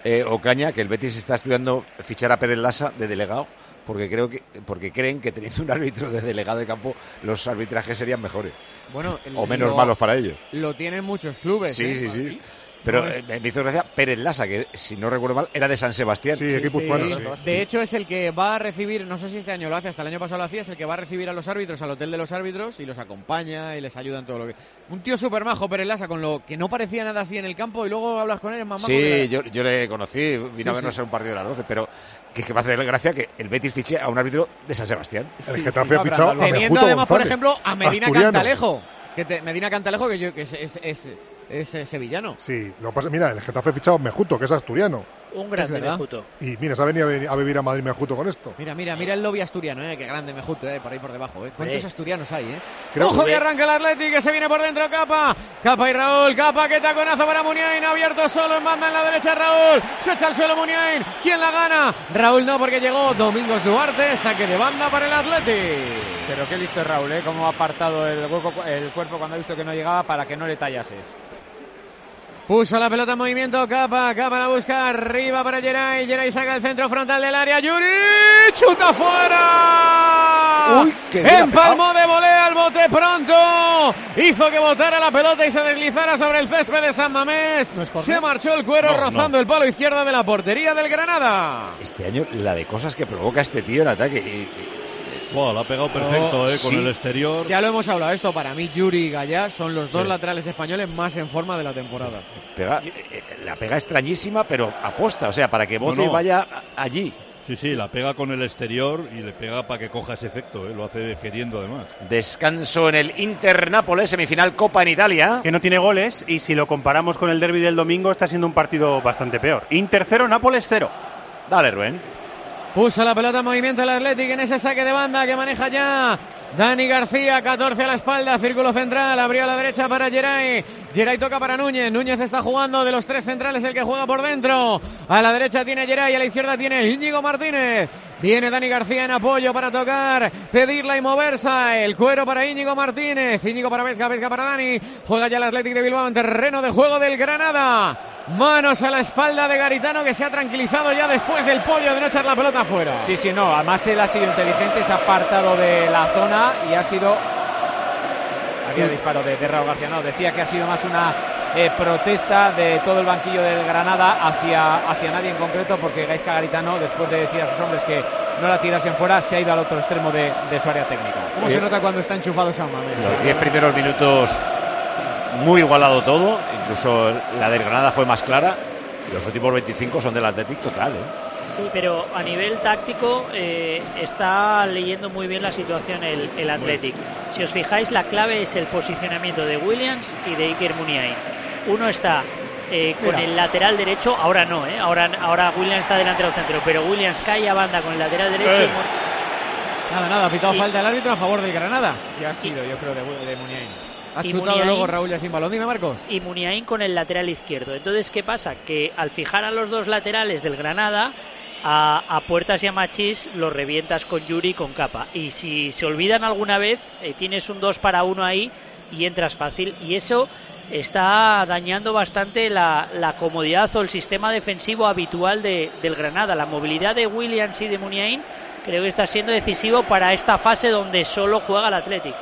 Ocaña, que el Betis está estudiando fichar a Pérez Lasa de delegado, porque creen que teniendo un árbitro de delegado de campo los arbitrajes serían mejores. Bueno, o menos malos para ellos. Lo tienen muchos clubes. Sí. Pero me hizo gracia Pérez Lasa, que si no recuerdo mal, era de San Sebastián. Sí, equipo hispano. De hecho, es el que va a recibir, no sé si este año lo hace, hasta el año pasado lo hacía, es el que va a recibir a los árbitros al hotel de los árbitros y los acompaña y les ayuda en todo lo que... Un tío súper majo, Pérez Lasa, con lo que no parecía nada así en el campo y luego hablas con él, es más majo. Sí, yo le conocí, vino a vernos en un partido de las 12, pero que me hace gracia que el Betis fiche a un árbitro de San Sebastián. El Getafe ha fichado a teniendo Mejuto además, por González, ejemplo, a Medina asturiano. Cantalejo. Medina Cantalejo, que es sevillano. Sí, lo que pasa, mira, el Getafe ha fichado a Mejuto, que es asturiano. Un grande Mejuto. Y mira, se ha venido a vivir a Madrid Mejuto con esto. Mira el lobby asturiano, qué grande Mejuto, por ahí por debajo, ¿Cuántos asturianos hay, Creo ¡Ojo que arranca el Athletic, que se viene por dentro Capa y Raúl, Capa, que taconazo para Muniain, abierto solo en banda en la derecha Raúl, se echa al suelo Muniain, ¿quién la gana? Raúl no, porque llegó Domingos Duarte, saque de banda para el Athletic. Pero qué listo es Raúl, cómo ha apartado el cuerpo cuando ha visto que no llegaba para que no le tallase. Puso la pelota en movimiento, Capa la busca, arriba para Geray saca el centro frontal del área, Yuri, chuta fuera. Uy, qué bien empalmó de volea al bote pronto, hizo que botara la pelota y se deslizara sobre el césped de San Mamés, se marchó el cuero rozando el palo izquierdo de la portería del Granada. Este año la de cosas que provoca este tío en ataque La ha pegado perfecto, con el exterior. Ya lo hemos hablado, esto para mí Yuri y Gallá son los dos laterales españoles más en forma de la temporada. La pega extrañísima, pero aposta, o sea, para que bote y vaya allí. Sí, la pega con el exterior y le pega para que coja ese efecto, lo hace queriendo además. Descanso en el Inter-Nápoles, semifinal Copa en Italia. Que no tiene goles y si lo comparamos con el derbi del domingo está siendo un partido bastante peor. Inter 0, Nápoles 0. Dale, Rubén. Puso la pelota en movimiento el Athletic en ese saque de banda que maneja ya Dani García, 14 a la espalda, círculo central, abrió a la derecha para Geray toca para Núñez está jugando de los tres centrales el que juega por dentro, a la derecha tiene Geray, a la izquierda tiene Íñigo Martínez, viene Dani García en apoyo para tocar, pedirla y moverse, el cuero para Íñigo Martínez, Íñigo para Vesga para Dani, juega ya el Athletic de Bilbao en terreno de juego del Granada. Manos a la espalda de Garitano, que se ha tranquilizado ya después del pollo de no echar la pelota afuera. Sí, no, además él ha sido inteligente, se ha apartado de la zona y ha sido... Había disparo de Raúl García, no, decía que ha sido más una protesta de todo el banquillo del Granada hacia nadie en concreto, porque Gaizka Garitano, después de decir a sus hombres que no la tirasen fuera, se ha ido al otro extremo de su área técnica. ¿Cómo se nota cuando está enchufado San Mamés? Los 10 primeros minutos muy igualado todo, incluso la del Granada fue más clara, y los últimos 25 son del Athletic total, Sí, pero a nivel táctico está leyendo muy bien la situación el Athletic. Si os fijáis, la clave es el posicionamiento de Williams y de Iker Muniain. Uno está con el lateral derecho, ahora no, ahora Williams está delantero centro, pero Williams cae a banda con el lateral derecho. Nada, ha pitado falta el árbitro a favor del Granada. Ya ha sido, yo creo, de Muniain. Ha chutado luego Raúl ya sin balón. Dime, Marcos. Y Muniain con el lateral izquierdo. Entonces, ¿qué pasa? Que al fijar a los dos laterales del Granada, a Puertas y a Machís los revientas con Yuri y con Capa. Y si se olvidan alguna vez, tienes un 2 para 1 ahí y entras fácil. Y eso está dañando bastante la comodidad o el sistema defensivo habitual del Granada. La movilidad de Williams y de Muniain creo que está siendo decisivo para esta fase donde solo juega el Athletic.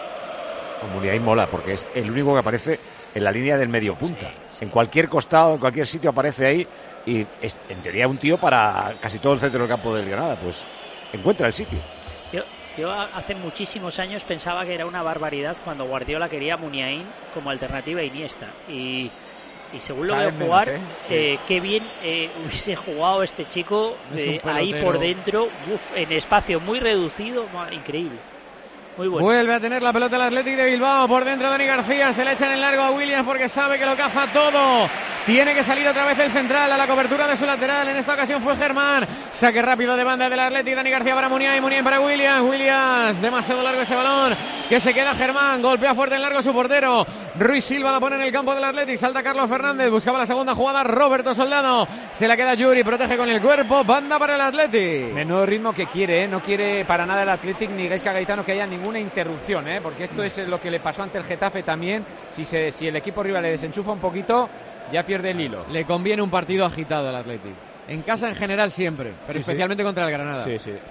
Muniain mola porque es el único que aparece en la línea del medio punta. En cualquier costado, en cualquier sitio aparece ahí y es en teoría un tío para casi todo el centro del campo del Granada, pues encuentra el sitio. Yo hace muchísimos años pensaba que era una barbaridad cuando Guardiola quería a Muniain como alternativa a Iniesta y según lo veo jugar, qué bien hubiese jugado este chico ahí por dentro, en espacio muy reducido, increíble. Muy bueno. Vuelve a tener la pelota el Athletic de Bilbao, por dentro Dani García, se le echa en el largo a Williams porque sabe que lo caza todo. Tiene que salir otra vez el central a la cobertura de su lateral, en esta ocasión fue Germán. Saque rápido de banda del Athletic, Dani García para Muniain, Muniain para Williams, demasiado largo ese balón, que se queda Germán, golpea fuerte en largo su portero. Ruiz Silva la pone en el campo del Athletic, salta Carlos Fernández, buscaba la segunda jugada, Roberto Soldado, se la queda Yuri, protege con el cuerpo, banda para el Athletic. Menudo ritmo que quiere, no quiere para nada el Athletic ni Gaizka Garitano que haya ninguna interrupción, porque esto es lo que le pasó ante el Getafe también. Si el equipo rival le desenchufa un poquito, Ya pierde el hilo. Le conviene un partido agitado al Athletic. En casa en general siempre, pero especialmente contra el Granada. Sí, sí.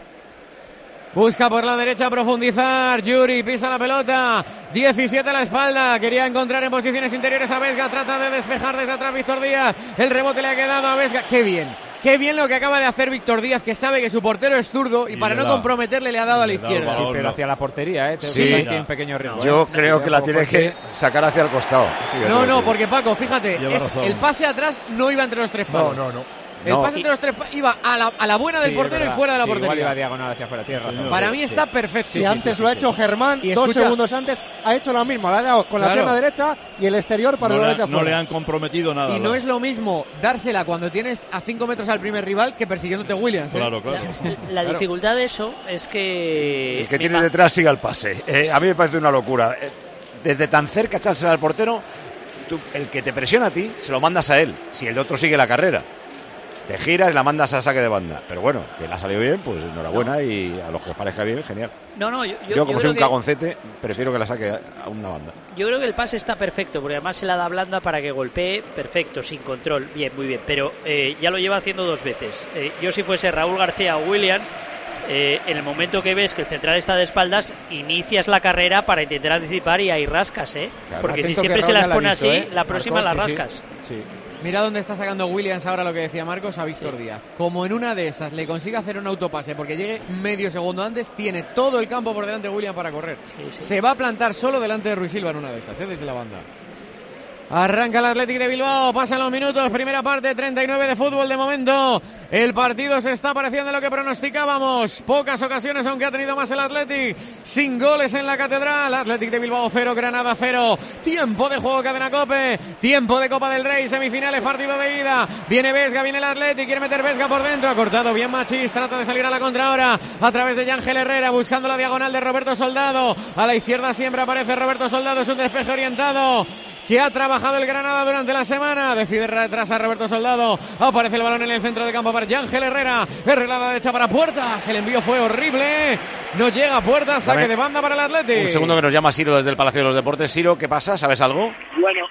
Busca por la derecha profundizar. Yuri pisa la pelota. 17 a la espalda. Quería encontrar en posiciones interiores a Vesga. Trata de despejar desde atrás Víctor Díaz. El rebote le ha quedado a Vesga. Qué bien. Qué bien lo que acaba de hacer Víctor Díaz, que sabe que su portero es zurdo y para no comprometerle le ha dado a la izquierda. Sí, pero hacia la portería, Sí, tiene un pequeño riesgo. Yo creo que la tiene que sacar hacia el costado. No, porque Paco, fíjate, el pase atrás no iba entre los tres palos. No. El pase entre los tres iba a la buena del portero y fuera de la portería. Igual iba diagonal hacia afuera, tierra. Para mí está perfecto. Y antes lo ha hecho Germán, y 2 segundos antes ha hecho lo mismo. Le ha dado con la pierna derecha y el exterior para el de afuera. No le han comprometido nada. Y no es lo mismo dársela cuando tienes a 5 metros al primer rival que persiguiéndote Williams. Claro. La dificultad de eso es que... El que tiene detrás siga el pase. A mí me parece una locura. Desde tan cerca echársela al portero, el que te presiona a ti, se lo mandas a él. Si el de otro sigue la carrera. Te giras y la mandas a saque de banda. Pero bueno, que le ha salido bien, pues enhorabuena, y a los que os parezca bien, genial. Yo como soy un cagoncete, prefiero que la saque a una banda. Yo creo que el pase está perfecto, porque además se la da blanda para que golpee perfecto, sin control, bien, muy bien. Pero ya lo lleva haciendo 2 veces. Yo si fuese Raúl García o Williams, en el momento que ves que el central está de espaldas, inicias la carrera para intentar anticipar y ahí rascas, Claro. Porque si siempre se las pone así, la próxima la rascas. Sí. Mira dónde está sacando Williams ahora, lo que decía Marcos, a Víctor Díaz. Como en una de esas le consigue hacer un autopase porque llegue medio segundo antes, tiene todo el campo por delante Williams para correr. Se va a plantar solo delante de Ruiz Silva en una de esas, desde la banda. Arranca el Athletic de Bilbao, pasan los minutos, primera parte, 39 de fútbol de momento. El partido se está pareciendo a lo que pronosticábamos. Pocas ocasiones, aunque ha tenido más el Athletic. Sin goles en la Catedral. Athletic de Bilbao 0, Granada 0. Tiempo de juego, Cadena COPE. Tiempo de Copa del Rey, semifinales, partido de ida. Viene Vesga, viene el Athletic, quiere meter Vesga por dentro. Ha cortado bien Machís, trata de salir a la contra ahora. A través de Ángel Herrera, buscando la diagonal de Roberto Soldado. A la izquierda siempre aparece Roberto Soldado, es un despeje orientado que ha trabajado el Granada durante la semana. Decide retrasa a Roberto Soldado. Aparece el balón en el centro del campo para Ángel Herrera. Herrera a la derecha para Puertas. El envío fue horrible. No llega a Puertas. Saque de banda para el Athletic. Un segundo que nos llama Siro desde el Palacio de los Deportes. Siro, ¿qué pasa? ¿Sabes algo? Bueno,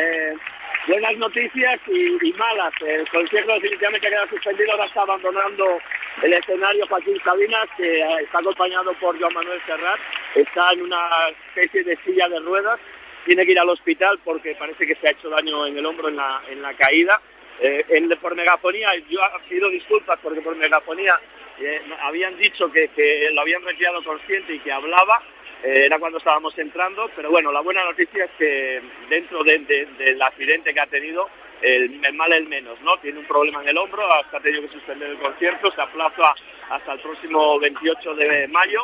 buenas noticias y malas. El concierto definitivamente queda suspendido. Ahora está abandonando el escenario Joaquín Sabinas, que está acompañado por Joan Manuel Serrat. Está en una especie de silla de ruedas. Tiene que ir al hospital porque parece que se ha hecho daño en el hombro en la caída. Por megafonía, yo pido disculpas porque por megafonía habían dicho que lo habían retirado consciente y que hablaba. Era cuando estábamos entrando, pero bueno, la buena noticia es que dentro del accidente que ha tenido, el mal el menos, ¿no? Tiene un problema en el hombro, hasta ha tenido que suspender el concierto, se aplaza hasta el próximo 28 de mayo,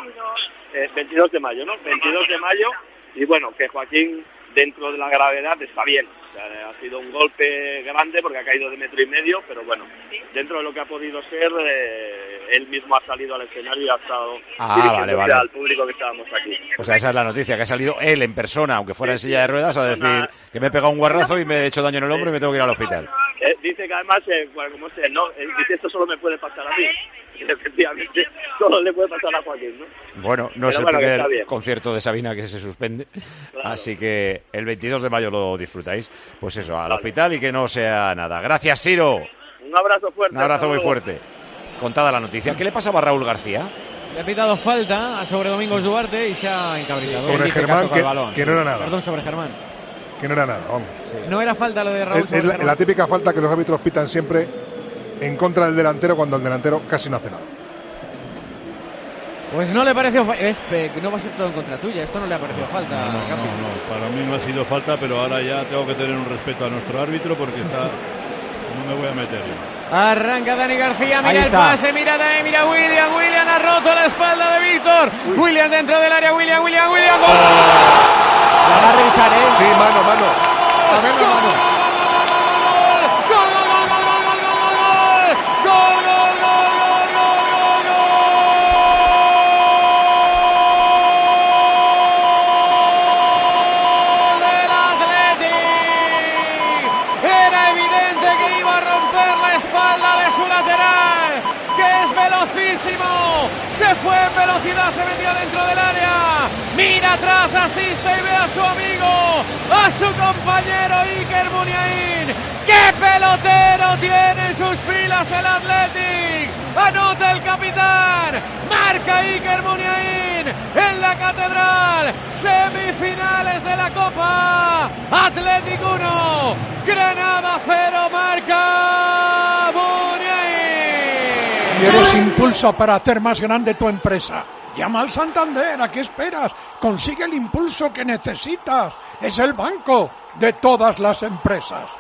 22 de mayo, ¿no? 22 de mayo. Y bueno, que Joaquín, dentro de la gravedad, está bien. O sea, ha sido un golpe grande porque ha caído de 1,5 metros, pero bueno, dentro de lo que ha podido ser, él mismo ha salido al escenario y ha estado dirigiéndose al público que estábamos aquí. O sea, esa es la noticia, que ha salido él en persona, aunque fuera en silla de ruedas, a decir que me he pegado un guarrazo y me he hecho daño en el hombro y me tengo que ir al hospital. Dice que además, bueno, como sé, ¿no? Dice, esto solo me puede pasar a mí. Y efectivamente, solo le puede pasar a Joaquín, ¿no? Bueno, no es el primer concierto de Sabina que se suspende, claro. Así que el 22 de mayo lo disfrutáis. Pues eso, al hospital y que no sea nada. Gracias, Siro. Un abrazo fuerte. Un abrazo muy fuerte. Contada la noticia, ¿qué le pasaba a Raúl García? Le ha pitado falta sobre Domingos Duarte y se ha encabritado. Sobre Germán, que no era nada. Perdón, sobre Germán. Que no era nada, vamos. Sí. No era falta lo de Raúl. Es la típica falta que los árbitros pitan siempre en contra del delantero cuando el delantero casi no hace nada. Pues no le pareció no va a ser todo en contra tuya. Esto no le ha parecido falta. No, para mí no ha sido falta, pero ahora ya tengo que tener un respeto a nuestro árbitro porque no me voy a meter. Arranca Dani García, mira el pase, mira Dani, mira William ha roto la espalda de Víctor. William dentro del área, William, ¡gol! La va a revisar, ¿eh? Sí, mano. A ver la mano. Se fue en velocidad, se metió dentro del área. Mira atrás, asiste y ve a su amigo, a su compañero Iker Muniain. ¡Qué pelotero tiene en sus filas el Athletic! Anota el capitán, marca Iker Muniain en la Catedral. Semifinales de la Copa. Athletic 1, Granada 0, marca Muniain. ¿Quieres impulso para hacer más grande tu empresa? Llama al Santander, ¿a qué esperas? Consigue el impulso que necesitas. Es el banco de todas las empresas.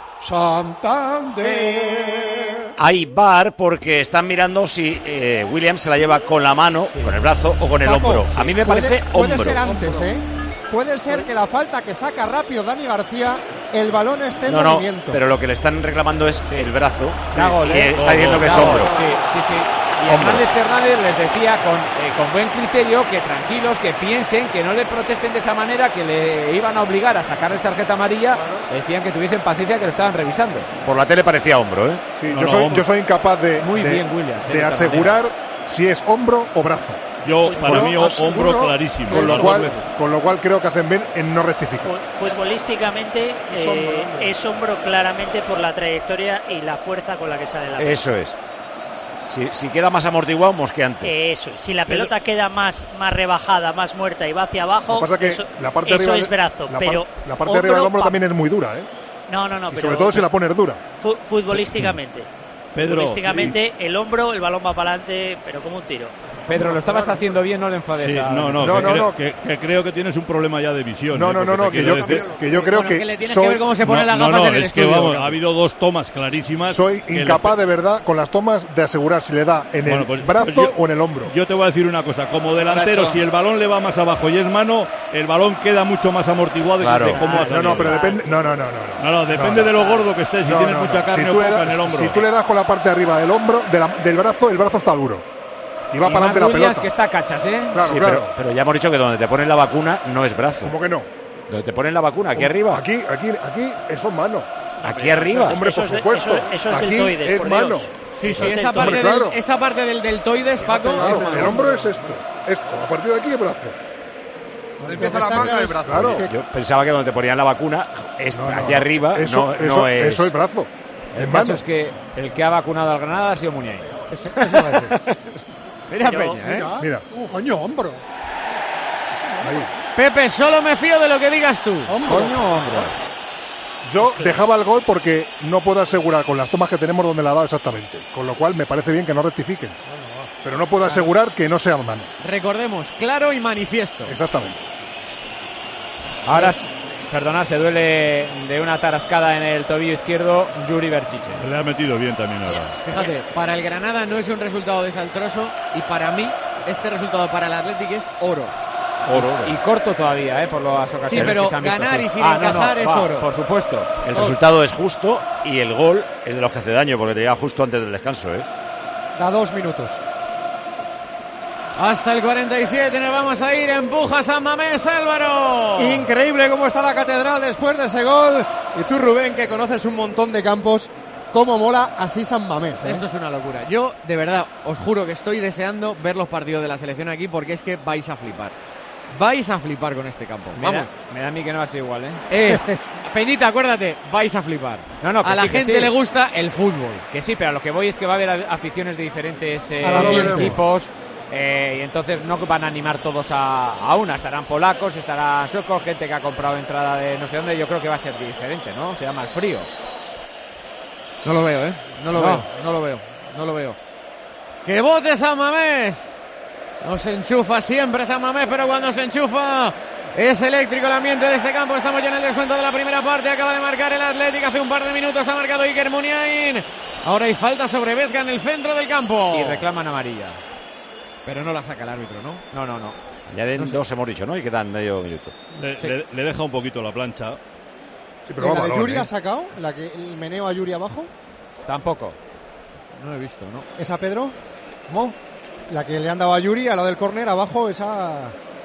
Santander. Hay VAR porque están mirando si Williams se la lleva con la mano, con el brazo o con el hombro. A mí me parece hombro. Puede ser antes, ¿eh? Puede ser que la falta que saca rápido Dani García, el balón esté en movimiento. No, pero lo que le están reclamando es el brazo. Gol, y está diciendo que es hombro. Sí. Y Hernández Fernández les decía con buen criterio que tranquilos, que piensen, que no le protesten de esa manera, que le iban a obligar a sacarles tarjeta amarilla. Decían que tuviesen paciencia, que lo estaban revisando. Por la tele parecía hombro, ¿eh? Sí, yo soy incapaz de asegurar si es hombro o brazo. Para mí, hombro clarísimo. Con lo cual creo que hacen bien en no rectificar. Futbolísticamente es hombro claramente por la trayectoria y la fuerza con la que sale la pelota. Eso es. Si queda más amortiguado, mosqueante. Eso es. Si la pelota queda más rebajada, más muerta y va hacia abajo, la parte eso arriba es brazo. Pero la parte de arriba del hombro también es muy dura, ¿eh? No. Y sobre todo si la pones dura. Futbolísticamente. Futbolísticamente, el hombro, el balón va para adelante, pero como un tiro. Pedro, lo estabas haciendo bien, no le enfades. Sí, que creo que tienes un problema ya de visión. Que yo creo que le tienes que ver cómo se ponen las gafas en el estudio. Ha habido dos tomas clarísimas. Soy incapaz de verdad con las tomas de asegurar si le da en el brazo o en el hombro. Yo te voy a decir una cosa, como delantero, si el balón le va más abajo y es mano, el balón queda mucho más amortiguado de cómo ha salido. Pero depende. Depende de lo gordo que estés, si tienes mucha carne o poca en el hombro. Si tú le das con la parte de arriba del hombro, del brazo, el brazo está duro. Y va para adelante la pelota. Que está cachas, ¿eh? Claro. Pero ya hemos dicho que donde te ponen la vacuna no es brazo. ¿Cómo que no? Donde te ponen la vacuna, aquí arriba. Aquí son manos. Aquí arriba. Hombre, por supuesto. Eso es aquí deltoides, es mano. Sí, esa parte del deltoides, Paco. El hombro es esto. A partir de aquí es brazo. Donde empieza la manga del brazo. Claro. Yo pensaba que donde te ponían la vacuna, aquí arriba, eso es brazo. El caso es que el que ha vacunado al Granada ha sido Muniain. Eso va a ser. Mira Peña, Mira. Coño, hombro. Pepe, solo me fío de lo que digas tú. Hombro. Yo dejaba el gol porque no puedo asegurar con las tomas que tenemos dónde la ha dado exactamente. Con lo cual me parece bien que no rectifiquen. Pero no puedo asegurar que no sea mano. Recordemos, claro y manifiesto. Exactamente. Ahora, perdonad, se duele de una tarascada en el tobillo izquierdo Yuri Berchiche. Le ha metido bien también ahora. Fíjate, para el Granada no es un resultado desastroso y para mí este resultado para el Athletic es oro. Y corto todavía, por las ocasiones. Sí, pero que se han visto. ganar y sin encajar es oro. Por supuesto. El resultado es justo y el gol es de los que hace daño porque te llega justo antes del descanso, Da 2 minutos. Hasta el 47 nos vamos a ir. Empuja San Mamés, Álvaro. Increíble cómo está la Catedral después de ese gol. Y tú, Rubén, que conoces un montón de campos, cómo mola así San Mamés. Esto es una locura. Yo, de verdad, os juro que estoy deseando ver los partidos de la selección aquí porque es que vais a flipar. Vais a flipar con este campo. Vamos. Me da a mí que no va a ser igual, Peñita, acuérdate, vais a flipar. A la gente le gusta el fútbol. Que sí, pero a lo que voy es que va a haber aficiones de diferentes equipos. Y entonces no van a animar todos a una. Estarán polacos, estarán suecos, gente que ha comprado entrada de no sé dónde. Yo creo que va a ser diferente, ¿no? Se llama el frío. No lo veo, No lo veo. ¡Que vote San Mamés! No se enchufa siempre San Mamés, pero cuando se enchufa es eléctrico el ambiente de este campo. Estamos ya en el descuento de la primera parte. Acaba de marcar el Athletic. Hace un par de minutos ha marcado Iker Muniain. Ahora hay falta sobre Vesga en el centro del campo. Y reclaman amarilla. Pero no la saca el árbitro, ¿no? No. Ya de dos hemos dicho, ¿no? Y quedan medio minuto. Le deja un poquito la plancha. Sí, pero ¿la de Yuri ha sacado? ¿La que el meneo a Yuri abajo? Tampoco. No he visto, ¿no? ¿Esa, Pedro? ¿Cómo? La que le han dado a Yuri, a la del córner, abajo, esa...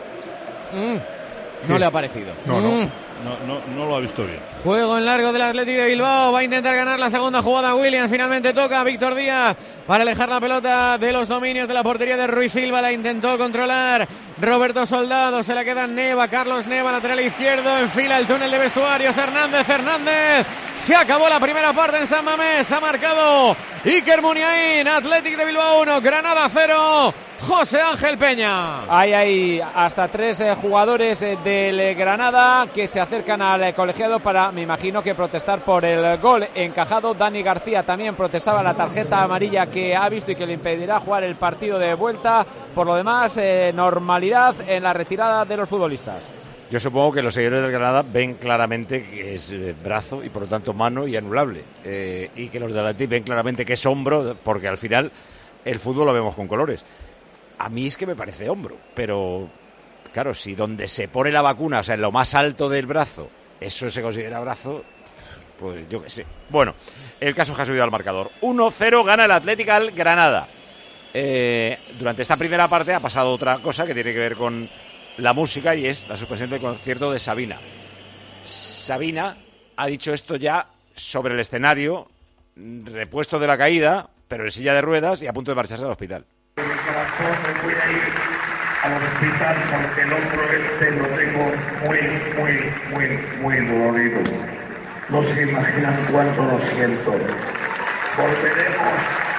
No le ha parecido. No lo ha visto bien. Juego en largo del Athletic de Bilbao. Va a intentar ganar la segunda jugada Williams. Finalmente toca a Víctor Díaz para alejar la pelota de los dominios de la portería de Ruiz Silva. La intentó controlar Roberto Soldado. Se la queda Neva. Carlos Neva, lateral izquierdo. Enfila el túnel de vestuarios. Hernández. Se acabó la primera parte en San Mamés. Ha marcado Iker Muniain. Athletic de Bilbao 1, Granada 0. José Ángel Peña. Hay hasta 3 jugadores del Granada que se acercan al colegiado para, me imagino, que protestar por el gol encajado. Dani García también protestaba la tarjeta amarilla que ha visto y que le impedirá jugar el partido de vuelta. Por lo demás, normalidad en la retirada de los futbolistas. Yo supongo que los seguidores del Granada ven claramente que es brazo y por lo tanto mano y anulable. Y que los del Athletic ven claramente que es hombro, porque al final el fútbol lo vemos con colores. A mí es que me parece hombro, pero claro, si donde se pone la vacuna, o sea, en lo más alto del brazo, eso se considera brazo, pues yo qué sé. Bueno, el caso es que ha subido al marcador. 1-0 gana el Athletic al Granada. Durante esta primera parte ha pasado otra cosa que tiene que ver con la música y es la suspensión del concierto de Sabina. Sabina ha dicho esto ya sobre el escenario, repuesto de la caída, pero en silla de ruedas y a punto de marcharse al hospital. Mi corazón me voy a ir al hospital porque el hombro este lo tengo muy dolorido. No se imaginan cuánto lo siento. Volveremos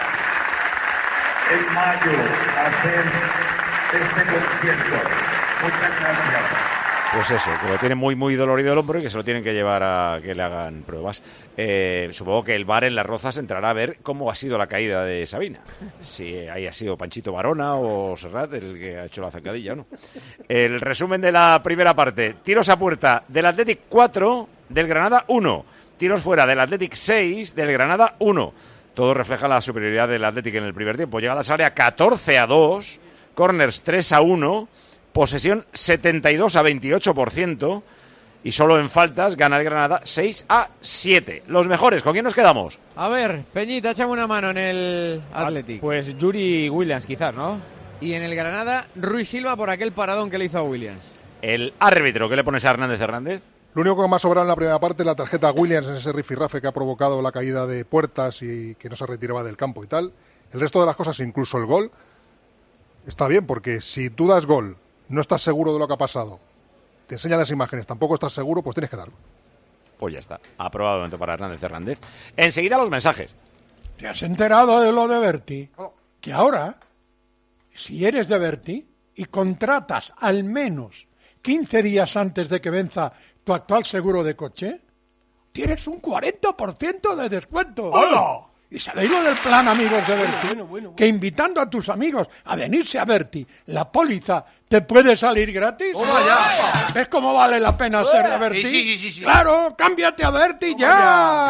en mayo a hacer este concierto. Muchas gracias. Pues eso, que lo tiene muy dolorido el hombro y que se lo tienen que llevar a que le hagan pruebas. Supongo que el VAR en Las Rozas entrará a ver cómo ha sido la caída de Sabina. Si haya sido Panchito Barona o Serrat el que ha hecho la zancadilla o no. El resumen de la primera parte. Tiros a puerta del Athletic 4, del Granada 1. Tiros fuera del Athletic 6, del Granada 1. Todo refleja la superioridad del Athletic en el primer tiempo. Llegadas al área 14-2, corners 3-1, posesión 72-28% y solo en faltas gana el Granada 6-7. Los mejores, ¿con quién nos quedamos? A ver, Peñita, échame una mano en el Athletic. Pues Yuri Williams quizás, ¿no? Y en el Granada, Ruiz Silva por aquel paradón que le hizo a Williams. El árbitro, ¿qué le pones a Hernández? Lo único que más sobra en la primera parte es la tarjeta a Williams en ese rifirrafe que ha provocado la caída de Puertas y que no se retiraba del campo y tal. El resto de las cosas, incluso el gol, está bien, porque si tú das gol, no estás seguro de lo que ha pasado, te enseñan las imágenes, tampoco estás seguro, pues tienes que darlo. Pues ya está, aprobado momento para Hernández. Enseguida los mensajes. ¿Te has enterado de lo de Berti? Que ahora, si eres de Berti y contratas al menos 15 días antes de que venza tu actual seguro de coche, tienes un 40% de descuento. ¡Hola! Y sabéis lo del plan amigos de Berti, que invitando a tus amigos a venirse a Berti, la póliza te puede salir gratis. ¿Ves cómo vale la pena ser de Berti? Sí. Claro, cámbiate a Berti ya.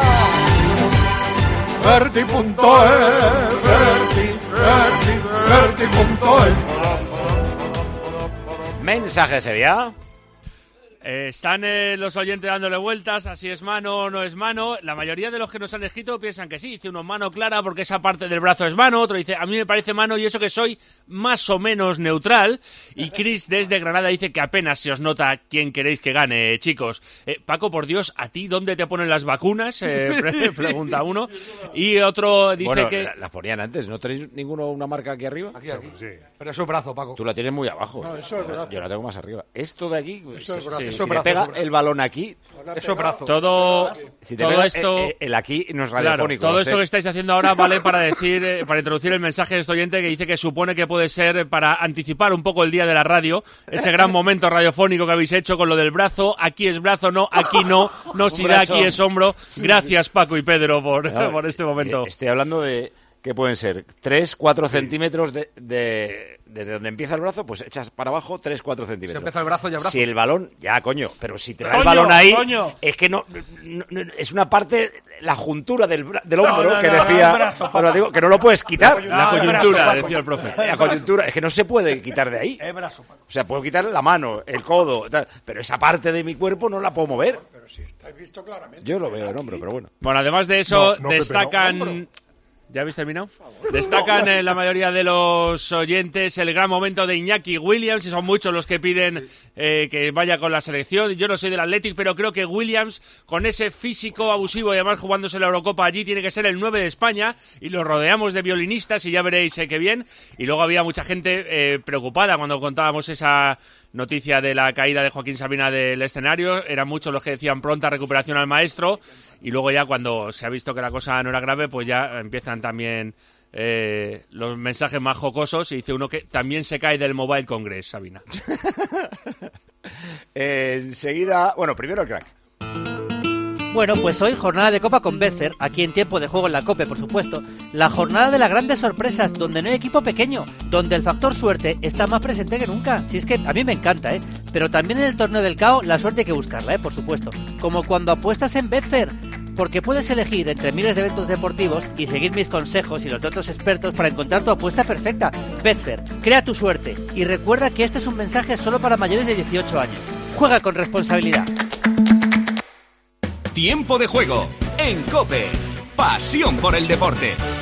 Berti.es, Berti.es. Mensaje Sevilla. Están los oyentes dándole vueltas, así es mano o no es mano. La mayoría de los que nos han escrito piensan que sí. Dice uno mano clara porque esa parte del brazo es mano. Otro dice a mí me parece mano y eso que soy más o menos neutral. Y Chris desde Granada dice que apenas se os nota quién queréis que gane, chicos. Paco, por Dios, ¿a ti dónde te ponen las vacunas? Pregunta uno. Y otro dice que... las ponían antes. ¿No tenéis ninguno una marca aquí arriba? Aquí. Sí. Pero eso es brazo, Paco. Tú la tienes muy abajo. No, eso es brazo. Yo la tengo más arriba. Esto de aquí... Eso es brazo. Si me pega el balón aquí, eso es brazo. Todo esto, el aquí no es radiofónico. Claro, todo esto que estáis haciendo ahora vale para decir, para introducir el mensaje de este oyente que dice que supone que puede ser para anticipar un poco el día de la radio, ese gran momento radiofónico que habéis hecho con lo del brazo. Aquí es brazo, no, aquí no si da, aquí es hombro. Gracias Paco y Pedro por este momento. Estoy hablando de que pueden ser 3-4 centímetros desde donde empieza el brazo, pues echas para abajo 3-4 centímetros. Si empieza el brazo, ya brazo. Si el balón, ya coño, pero si te da el balón ahí, es que no es una parte, la juntura del hombro que decía, bueno, digo, que no lo puedes quitar. La coyuntura, decía el profe. La coyuntura, es que no se puede quitar de ahí. O sea, puedo quitar la mano, el codo, tal, pero esa parte de mi cuerpo no la puedo mover. Pero si estáis visto claramente. Yo lo veo en hombro, pero bueno. Bueno, además de eso, destacan... ¿Ya habéis terminado? Destacan la mayoría de los oyentes el gran momento de Iñaki Williams, y son muchos los que piden que vaya con la selección. Yo no soy del Athletic, pero creo que Williams, con ese físico abusivo y además jugándose la Eurocopa allí, tiene que ser el 9 de España, y lo rodeamos de violinistas y ya veréis qué bien. Y luego había mucha gente preocupada cuando contábamos esa noticia de la caída de Joaquín Sabina del escenario. Eran muchos los que decían pronta recuperación al maestro, y luego ya cuando se ha visto que la cosa no era grave, pues ya empiezan también los mensajes más jocosos, y dice uno que también se cae del Mobile Congress, Sabina. Enseguida, bueno, primero el crack. Bueno, pues hoy jornada de Copa con Betfair, aquí en tiempo de juego en la COPE, por supuesto. La jornada de las grandes sorpresas, donde no hay equipo pequeño, donde el factor suerte está más presente que nunca. Si es que a mí me encanta, pero también en el torneo del KO la suerte hay que buscarla, por supuesto. Como cuando apuestas en Betfair, porque puedes elegir entre miles de eventos deportivos y seguir mis consejos y los de otros expertos para encontrar tu apuesta perfecta. Betfair, crea tu suerte y recuerda que este es un mensaje solo para mayores de 18 años. Juega con responsabilidad. Tiempo de juego en COPE. Pasión por el deporte.